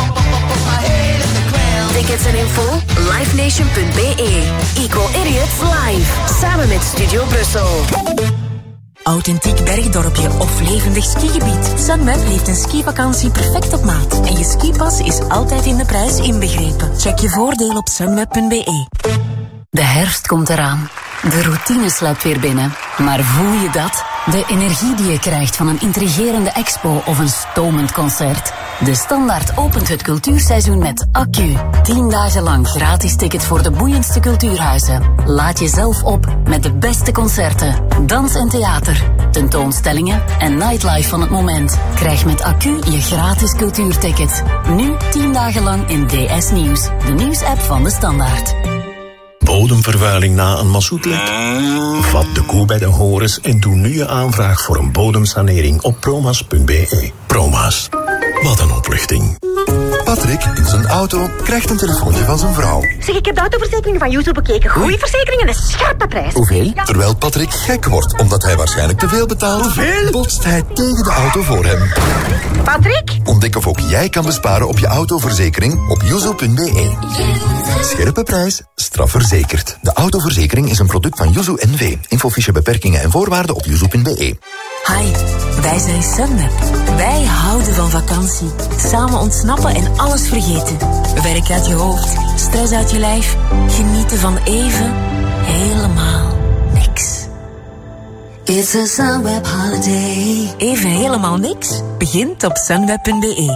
Tickets en info livenation punt b e. Equal Idiots live, samen met Studio Brussel. Authentiek bergdorpje of levendig skigebied. Sunweb heeft een skivakantie perfect op maat. En je skipas is altijd in de prijs inbegrepen. Check je voordeel op sunweb punt b e. De herfst komt eraan. De routine sluipt weer binnen. Maar voel je dat? De energie die je krijgt van een intrigerende expo of een stomend concert. De Standaard opent het cultuurseizoen met Accu. Tien dagen lang gratis tickets voor de boeiendste cultuurhuizen. Laat jezelf op met de beste concerten, dans en theater, tentoonstellingen en nightlife van het moment. Krijg met Accu je gratis cultuurticket. Nu tien dagen lang in D S Nieuws, de nieuwsapp van de Standaard. Bodemvervuiling na een mazoetlek? Vat de koe bij de horens en doe nu je aanvraag voor een bodemsanering op promas punt b e. Promas. Wat een opluchting. Patrick in zijn auto krijgt een telefoontje van zijn vrouw. Zeg, ik heb de autoverzekering van Yuzu bekeken. Goeie verzekering en een scherpe prijs. Hoeveel? Ja. Terwijl Patrick gek wordt omdat hij waarschijnlijk te veel betaalt, Hoeveel? botst hij tegen de auto voor hem. Patrick? Ontdek of ook jij kan besparen op je autoverzekering op yuzu punt b e. Scherpe prijs, strafverzekerd. De autoverzekering is een product van Yuzu N V. Infofiche beperkingen en voorwaarden op yuzu punt b e. Hi, wij zijn Sunweb. Wij houden van vakantie. Samen ontsnappen en alles vergeten. Werk uit je hoofd, stress uit je lijf. Genieten van even helemaal niks. It's a Sunweb holiday. Even helemaal niks begint op sunweb punt b e.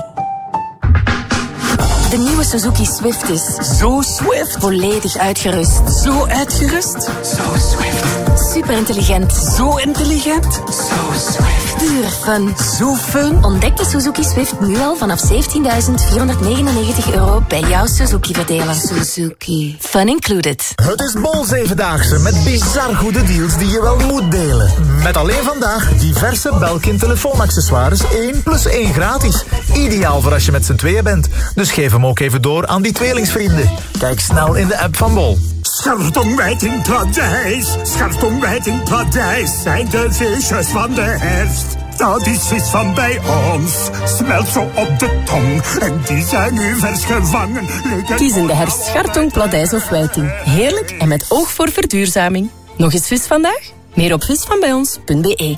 De nieuwe Suzuki Swift is Zo Swift. volledig uitgerust. Zo uitgerust. Zo Swift. Super intelligent. Zo intelligent. Zo Swift. Pure fun. Zo fun. Ontdek de Suzuki Swift nu al vanaf zeventienduizend vierhonderdnegenennegentig euro bij jouw Suzuki-verdeler. Suzuki. Fun included. Het is Bol Zevendaagse met bizar goede deals die je wel moet delen. Met alleen vandaag diverse Belkin telefoonaccessoires één plus één gratis. Ideaal voor als je met z'n tweeën bent. Dus geef hem ook even door aan die tweelingsvrienden. Kijk snel in de app van Bol. Schartontbijt in Paradijs, schartontbijt in Paradijs zijn de visjes van de herfst. Dat is vis van bij ons, smelt zo op de tong en die zijn nu vers gevangen. Kies in de herfst schartong, pladijs of wijting. Heerlijk en met oog voor verduurzaming. Nog eens vis vandaag? Meer op visvanbijons punt b e.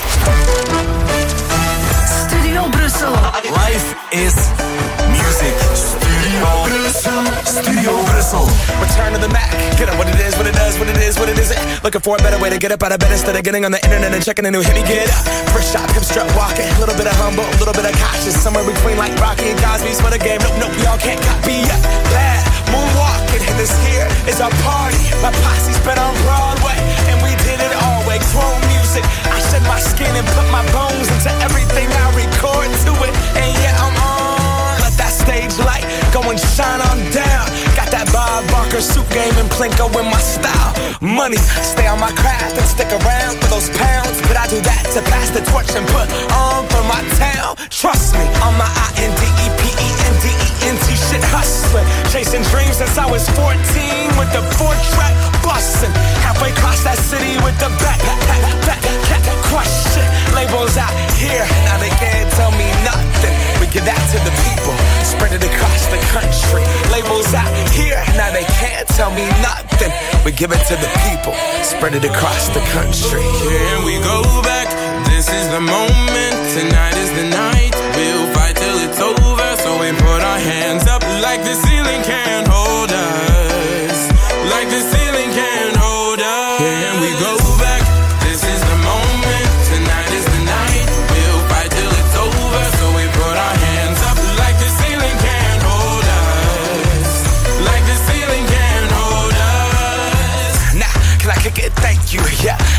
Studio Brussel. Life is music. Studio Brussel. Studio Brussel. Return to the Mac. Get up what it is, what it does, what it is, what it isn't. Looking for a better way to get up out of bed instead of getting on the internet and checking a new hit. Me get up. First shot, hip strut walking. A little bit of humble, a little bit of cautious. Somewhere between like Rocky and Cosby's for the game. Nope, nope, y'all can't copy up. Glad moonwalking. And this here is our party. My posse's been on Broadway. And we did it all way. Chrome music. I shed my skin and put my bones into everything I record to it. And yeah, I'm on. Let that stage light go and shine on down. Got that Bob Barker suit game and Plinko in my style. Money, stay on my craft and stick around for those pounds. But I do that to pass the torch and put on for my town. Trust me, on my I N D E P E N D E N T shit hustling. Chasing dreams since I was fourteen with the four-track bustin'. Halfway across that city with the back, back, back, back, crush shit. Labels out here, now they can't tell me nothing. We give that to the people, spread it across the country. Labels out here, now they can't tell me nothing. We give it to the people, spread it across the country. Here we go back, this is the moment, tonight is the night. We'll fight till it's over, so we put our hands up like the ceiling can't hold us. Like the ceiling can't hold us. Here we go back, this is the moment, tonight is the night. We'll fight till it's over, so we put our hands up like the ceiling can't hold us. Like the ceiling can't hold us. Nah, can I kick it? Thank you, yeah.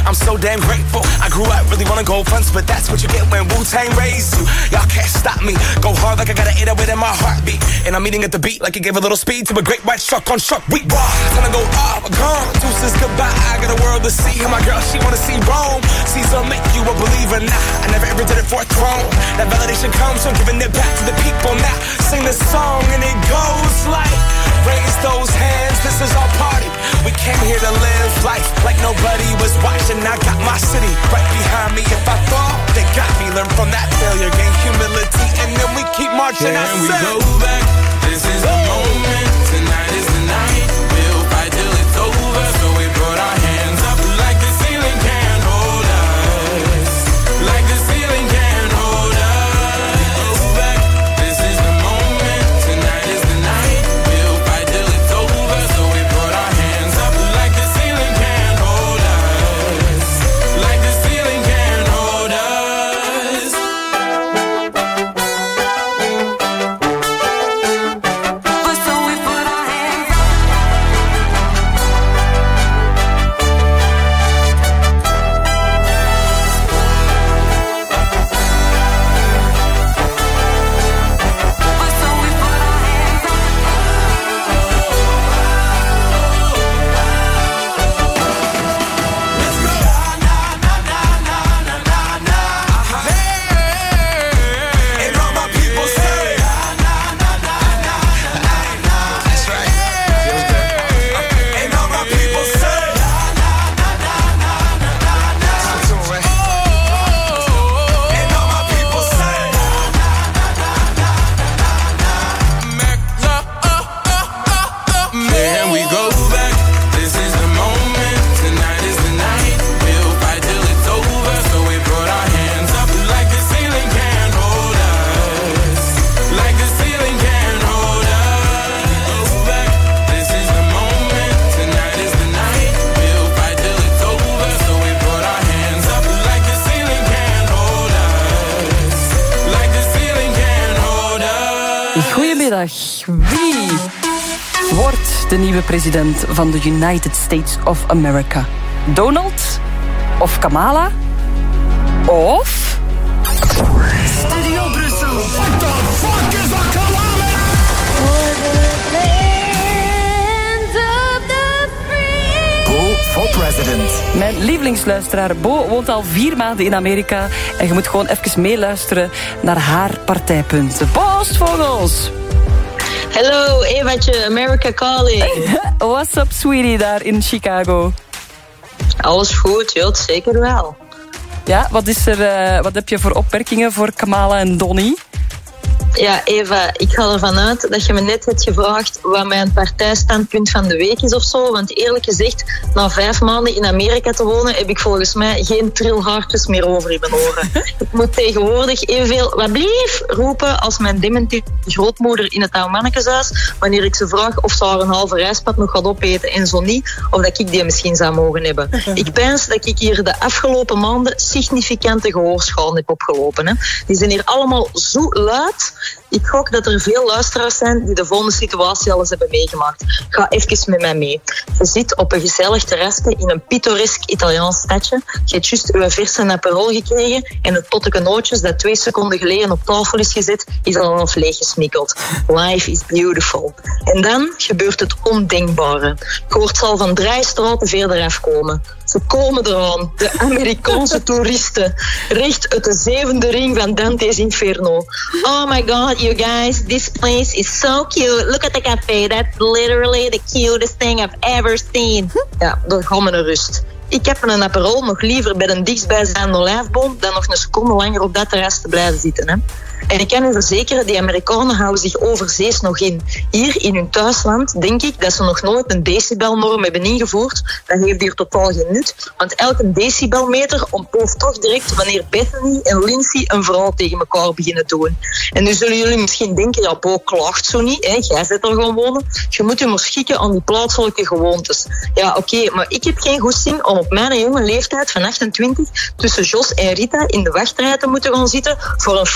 I'm so damn grateful. I grew up really wanna go fronts, but that's what you get when Wu-Tang raised you. Y'all can't stop me. Go hard like I got an eight oh eight in my heartbeat. And I'm eating at the beat like it gave a little speed to a great white shark on shark. We raw. Gonna go up, gone. Deuces goodbye. I got a world to see. And my girl, she wanna see Rome. Caesar make you a believer. Nah, I never ever did it for a throne. That validation comes from giving it back to the people. Now sing this song and it goes like, raise those hands, this is our party. We came here to live life like nobody was watching. I got my city right behind me. If I fall, they got me. Learn from that failure, gain humility, and then we keep marching. Can I we said, go back? This is the moment. Tonight is the night. We'll fight till it's over. So we put our hands up like the ceiling can't hold us. Like the ceiling can't hold us. Go back. This is the moment. Tonight is the night. We'll fight till it's over. So we put our hands up like the ceiling can't hold us. Like the ceiling can't hold us. So we put our hands up. So we put our hands up. and all my people say, that's right. And all my people say, and all my people say, Can we go back? This is the moment. Tonight is the night. We'll fight till it's over. So we put our hands up like the ceiling can't hold us. Like the ceiling can't hold us. Go back. This is the moment. Tonight is the night. We'll fight till it's over. So we put our hands up like the ceiling can't hold us. Like the ceiling can't hold us. Goedemiddag. Wie wordt de nieuwe president van de United States of America? Donald? Of Kamala? Of... Studio Brussel. What the fuck is a kilometer? Bo for president. Mijn lievelingsluisteraar Bo woont al vier maanden in Amerika. En je moet gewoon even meeluisteren naar haar partijpunten. Postvogels! Hallo, Evaatje, America calling. What's up, sweetie, daar in Chicago? Alles goed, ja, zeker wel. Ja, wat, is er, uh, wat heb je voor opmerkingen voor Kamala en Donnie? Ja, Eva, ik ga ervan uit dat je me net hebt gevraagd wat mijn partijstandpunt van de week is of zo. Want eerlijk gezegd, na vijf maanden in Amerika te wonen, heb ik volgens mij geen trilhaartjes meer over in mijn oren. Ik moet tegenwoordig evenveel wat blief roepen als mijn dementieve grootmoeder in het oude mannekeshuis, wanneer ik ze vraag of ze haar een halve rijstpad nog gaat opeten en zo niet, of dat ik die misschien zou mogen hebben. Ik pens dat ik hier de afgelopen maanden significante gehoorschade heb opgelopen. Hè. Die zijn hier allemaal zo luid. Ik gok dat er veel luisteraars zijn die de volgende situatie al eens hebben meegemaakt. Ga even met mij mee. Je zit op een gezellig terrasje in een pittoresk Italiaans stadje. Je hebt juist uw verse Aperol gekregen en het potje nootjes dat twee seconden geleden op tafel is gezet, is al half leeggesmikkeld. Life is beautiful. En dan gebeurt het ondenkbare. Je hoort ze al van drie straten verder afkomen. Ze komen eraan, de Amerikaanse toeristen. Recht uit de zevende ring van Dante's Inferno. Oh my god, you guys, this place is so cute. Look at the cafe, that's literally the cutest thing I've ever seen. Ja, daar gaan we naar rust. Ik heb een Aperol nog liever bij een dichtstbijzijnde olijfboom dan nog een seconde langer op dat terras te blijven zitten. Hè. En ik kan u verzekeren, die Amerikanen houden zich overzees nog in. Hier in hun thuisland denk ik dat ze nog nooit een decibelnorm hebben ingevoerd. Dat heeft hier totaal geen nut. Want elke decibelmeter ontploft toch direct wanneer Bethany en Lindsay een verhaal tegen elkaar beginnen doen. En nu zullen jullie misschien denken, ja, Bo klaagt zo niet. Hè? Jij zit er gewoon wonen. Je moet je maar schikken aan die plaatselijke gewoontes. Ja, oké, okay, maar ik heb geen goesting om op mijn jonge leeftijd van achtentwintig tussen Jos en Rita in de wachtrij te moeten gaan zitten voor een flashy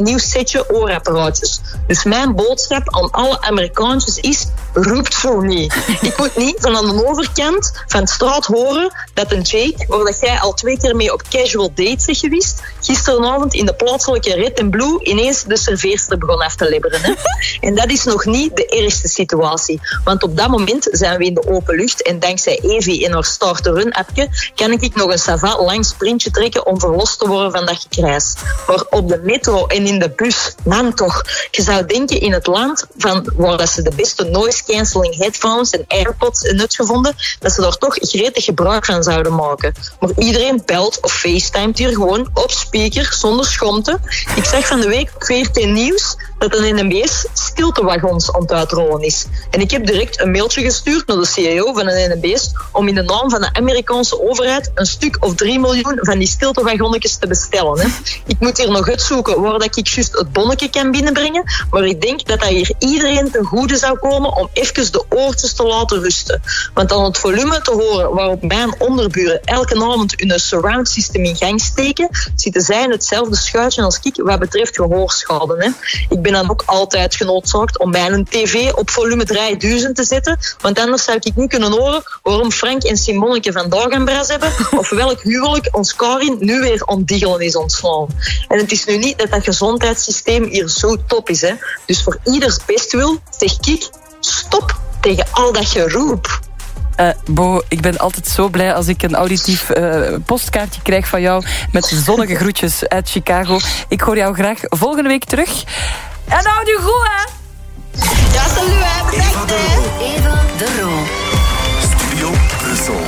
een nieuw setje oorapparaatjes. Dus mijn boodschap aan alle Amerikaantjes is, roept zo niet. Ik moet niet van aan de overkant van de straat horen dat een Jake, waar dat jij al twee keer mee op casual dates bent geweest, gisteravond in de plaatselijke Red and Blue ineens de serveerster begon af te libberen. Hè? En dat is nog niet de ergste situatie. Want op dat moment zijn we in de open lucht en dankzij Evie in haar start-run-appje kan ik nog een savat lang sprintje trekken om verlost te worden van dat gekrijs. Maar op de metro en in de bus, man toch, je zou denken in het land van waar dat ze de beste noise-cancelling headphones en AirPods in uitgevonden, dat ze daar toch gretig gebruik van zouden maken. Maar iedereen belt of facetimet hier gewoon op speaker, zonder schomte. Ik zag van de week op V R T Nieuws dat een N M B S stiltewagons aan het uitrollen is. En ik heb direct een mailtje gestuurd naar de C E O van een N M B S om in de naam van de Amerikaanse overheid een stuk of drie miljoen van die stiltewagonnetjes te bestellen. Hè. Ik moet hier nog uitzoeken waar dat ik juist het bonnetje kan binnenbrengen, maar ik denk dat dat hier iedereen ten goede zou komen om even de oortjes te laten rusten. Want dan het volume te horen waarop mijn onderburen elke avond hun surround system in gang steken, zitten zij in hetzelfde schuitje als ik wat betreft gehoorschade. Hè. Ik ben dan ook altijd genoodzaakt om mijn tv op volume drieduizend te zetten, want anders zou ik niet kunnen horen waarom Frank en Simonneke vandaag een bras hebben of welk huwelijk ons Karin nu weer ontdiggelen is ontslaan. En het is nu niet dat dat gezondheidssysteem hier zo top is. Hè. Dus voor ieders bestwil zeg ik, stop tegen al dat geroep. Uh, Bo, ik ben altijd zo blij als ik een auditief uh, postkaartje krijg van jou met zonnige groetjes uit Chicago. Ik hoor jou graag volgende week terug. En houd je goed, hè? Ja, salut, hè. Eva de Roo. Eva de Roo. Studio Brussel.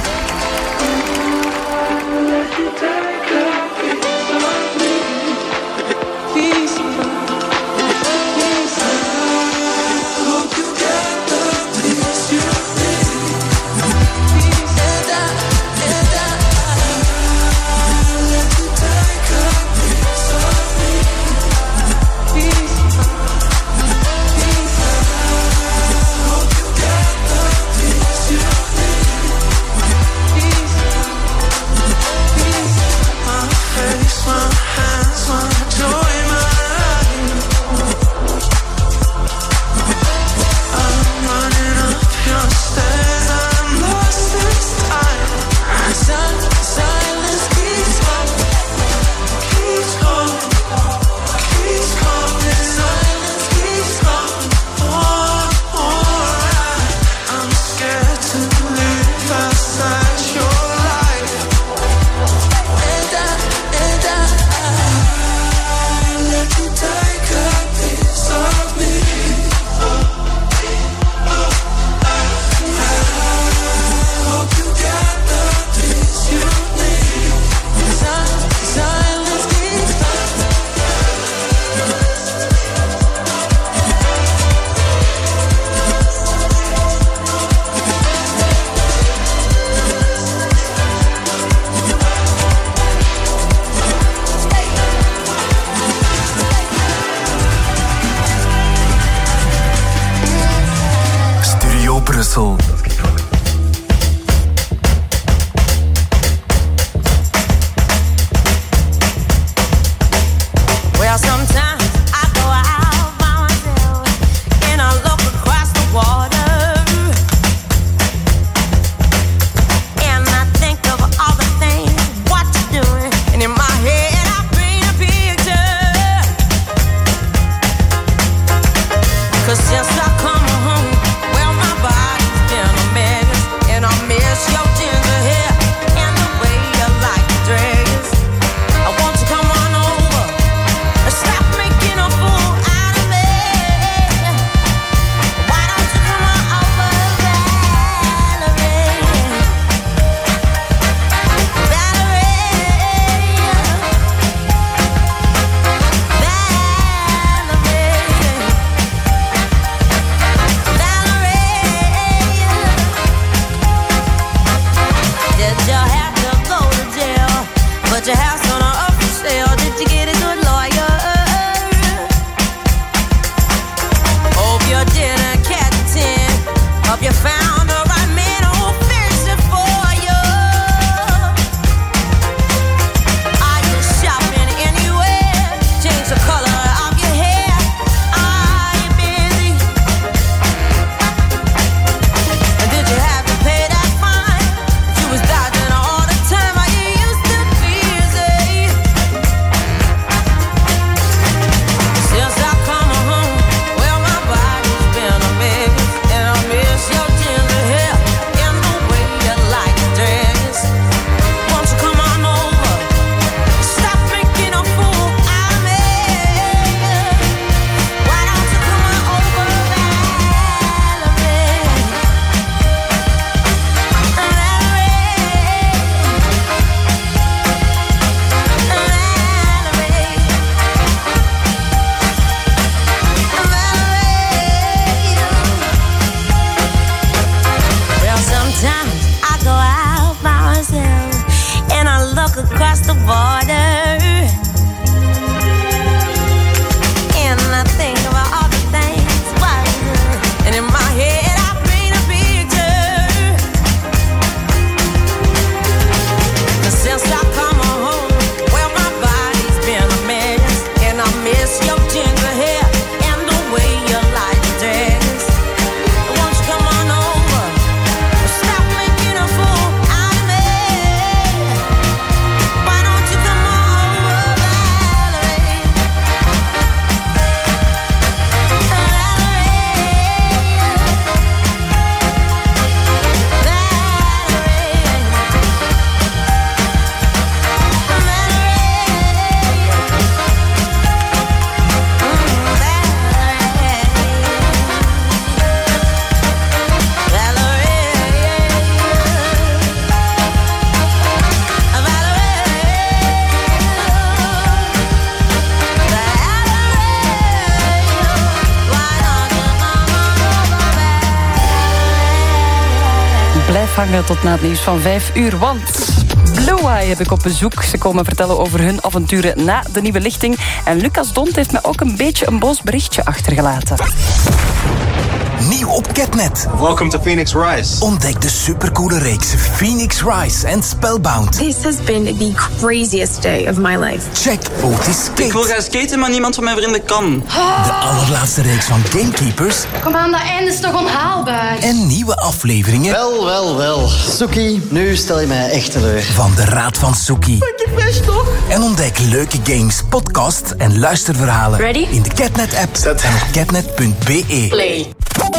afhangen tot na het nieuws van vijf uur. Want Blue Eye heb ik op bezoek. Ze komen vertellen over hun avonturen na de nieuwe lichting. En Lucas Dont heeft me ook een beetje een boos berichtje achtergelaten. Nieuw op Catnet. Welcome to Phoenix Rise. Ontdek de supercoole reeks Phoenix Rise en Spellbound. This has been the craziest day of my life. Check Otis Skate. Ik wil gaan skaten, maar niemand van mijn vrienden kan. De allerlaatste reeks van Gamekeepers. Kom aan, dat einde is toch onhaalbaar? En nieuwe afleveringen. Wel, wel, wel. Suki, nu stel je mij echt teleur. Van de Raad van Suki. Ik best toch? En ontdek leuke games, podcasts en luisterverhalen. Ready? In de Catnet-app Zet. en op catnet punt b e. Play.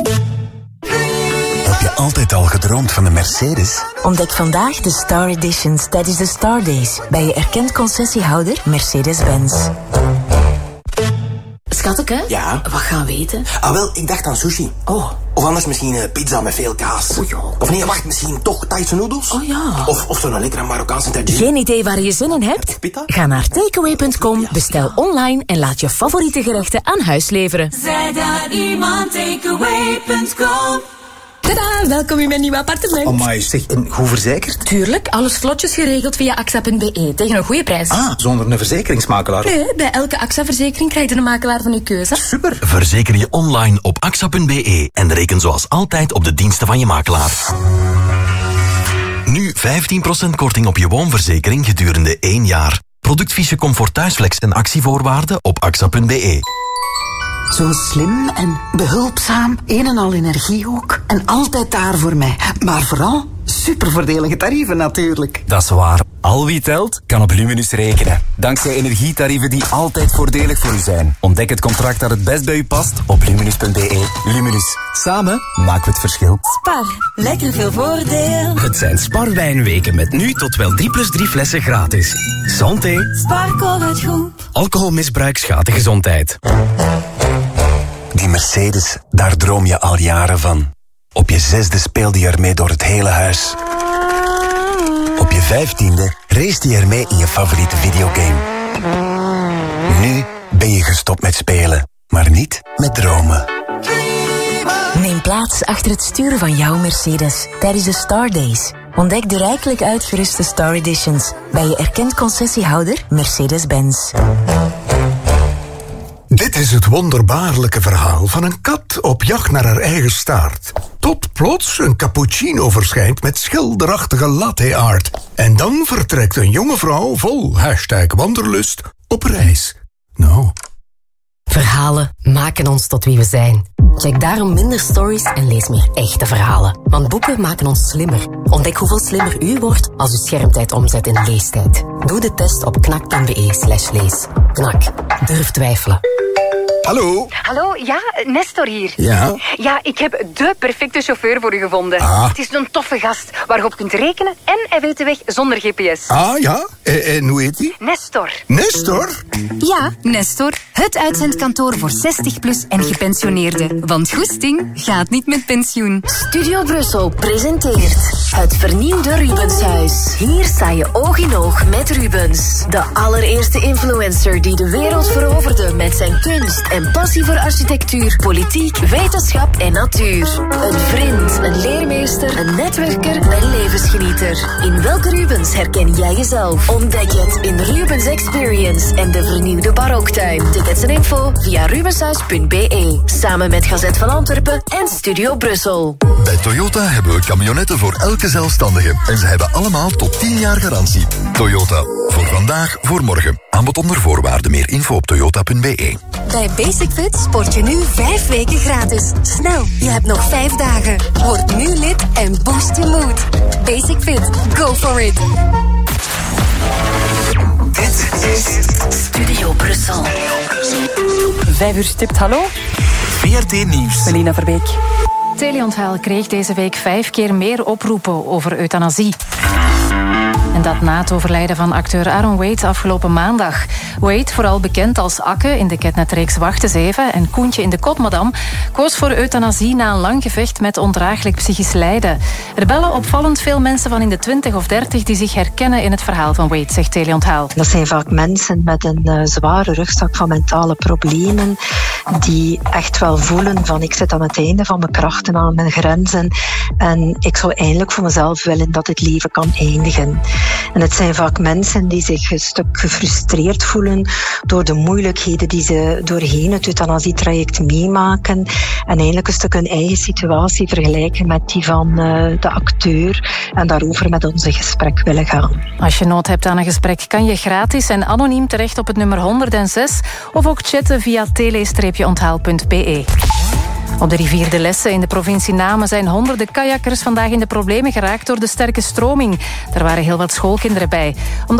Heb je altijd al gedroomd van een Mercedes? Ontdek vandaag de Star Editions tijdens de Star Days bij je erkend concessiehouder Mercedes-Benz. Schateke? Ja? Wat gaan we eten? Ah wel, ik dacht aan sushi. Oh. Of anders misschien uh, pizza met veel kaas. Oh, ja. Of nee, wacht, misschien toch Thaise noedels? Oh ja. Of, of zo'n lekkere Marokkaanse tagine. Geen idee waar je zin in hebt? Ga naar takeaway punt com, bestel online en laat je favoriete gerechten aan huis leveren. Zij daar iemand, takeaway punt com. Tada, welkom in mijn nieuwe appartement. Amai, zeg, en goed verzekerd? Tuurlijk, alles vlotjes geregeld via A X A punt b e tegen een goede prijs. Ah, zonder een verzekeringsmakelaar? Nee, bij elke A X A-verzekering krijg je een makelaar van uw keuze. Super. Verzeker je online op A X A punt b e en reken zoals altijd op de diensten van je makelaar. Nu vijftien procent korting op je woonverzekering gedurende één jaar. Productfiche Comfort Thuisflex en actievoorwaarden op A X A punt b e. Zo slim en behulpzaam, een en al energie ook. En altijd daar voor mij. Maar vooral supervoordelige tarieven natuurlijk. Dat is waar. Al wie telt, kan op Luminus rekenen. Dankzij energietarieven die altijd voordelig voor u zijn. Ontdek het contract dat het best bij u past op luminus punt b e. Luminus. Samen maken we het verschil. Spar. Lekker veel voordeel. Het zijn Sparwijnweken met nu tot wel drie plus drie flessen gratis. Santé. Sparko het goed. Alcoholmisbruik schaadt de gezondheid. Die Mercedes, daar droom je al jaren van. Op je zesde speelde je ermee door het hele huis. Op je vijftiende race je ermee in je favoriete videogame. Nu ben je gestopt met spelen, maar niet met dromen. Neem plaats achter het stuur van jouw Mercedes tijdens de Star Days. Ontdek de rijkelijk uitgeruste Star Editions bij je erkend concessiehouder Mercedes-Benz. Dit is het wonderbaarlijke verhaal van een kat op jacht naar haar eigen staart. Tot plots een cappuccino verschijnt met schilderachtige latte art. En dan vertrekt een jonge vrouw vol hashtag wanderlust op reis. Nou... Verhalen maken ons tot wie we zijn. Check daarom minder stories en lees meer echte verhalen. Want boeken maken ons slimmer. Ontdek hoeveel slimmer u wordt als u schermtijd omzet in leestijd. Doe de test op knak punt b e slash lees. Knak. Durf twijfelen. Hallo? Hallo, ja, Nestor hier. Ja? Ja, ik heb de perfecte chauffeur voor u gevonden. Ah. Het is een toffe gast waarop je kunt rekenen en hij weet de weg zonder G P S. Ah, ja? En, en hoe heet die? Nestor. Nestor? Ja, Nestor. Het uitzendkantoor voor zestig plus en gepensioneerden. Want goesting gaat niet met pensioen. Studio Brussel presenteert het vernieuwde Rubenshuis. Hier sta je oog in oog met Rubens. De allereerste influencer die de wereld veroverde met zijn kunst en passie voor architectuur, politiek, wetenschap en natuur. Een vriend, een leermeester, een netwerker en levensgenieter. In welke Rubens herken jij jezelf? Ontdek het in Rubens Experience en de vernieuwde baroktuin. Tickets en info via rubenshuis punt b e. Samen met Gazet van Antwerpen en Studio Brussel. Bij Toyota hebben we camionetten voor elke zelfstandige. En ze hebben allemaal tot tien jaar garantie. Toyota. Voor vandaag, voor morgen. Aanbod onder voorwaarden. Meer info op toyota punt b e. Bij Basic Fit sport je nu vijf weken gratis. Snel, je hebt nog vijf dagen. Word nu lid en boost je mood. Basic Fit, go for it. Dit is Studio Brussel. Vijf uur stipt, hallo? V R T Nieuws. Melina Verbeek. Teleonthaal kreeg deze week vijf keer meer oproepen over euthanasie. En dat na het overlijden van acteur Aaron Wade afgelopen maandag. Wade, vooral bekend als Akke in de Ketnet-reeks Wacht eens even en Koentje in de Kotmadam, koos voor euthanasie na een lang gevecht met ondraaglijk psychisch lijden. Er bellen opvallend veel mensen van in de twintig of dertig die zich herkennen in het verhaal van Wade, zegt Teli Onthaal. Dat zijn vaak mensen met een uh, zware rugzak van mentale problemen die echt wel voelen van ik zit aan het einde van mijn krachten, aan mijn grenzen en ik zou eindelijk voor mezelf willen dat het leven kan eindigen. En het zijn vaak mensen die zich een stuk gefrustreerd voelen door de moeilijkheden die ze doorheen het euthanasietraject meemaken en eigenlijk een stuk hun eigen situatie vergelijken met die van uh, de acteur en daarover met ons in gesprek willen gaan. Als je nood hebt aan een gesprek kan je gratis en anoniem terecht op het nummer honderdzes of ook chatten via tele onthaal punt b e. Op de rivier de Lesse in de provincie Namen zijn honderden kajakkers vandaag in de problemen geraakt door de sterke stroming. Er waren heel wat schoolkinderen bij. Omdat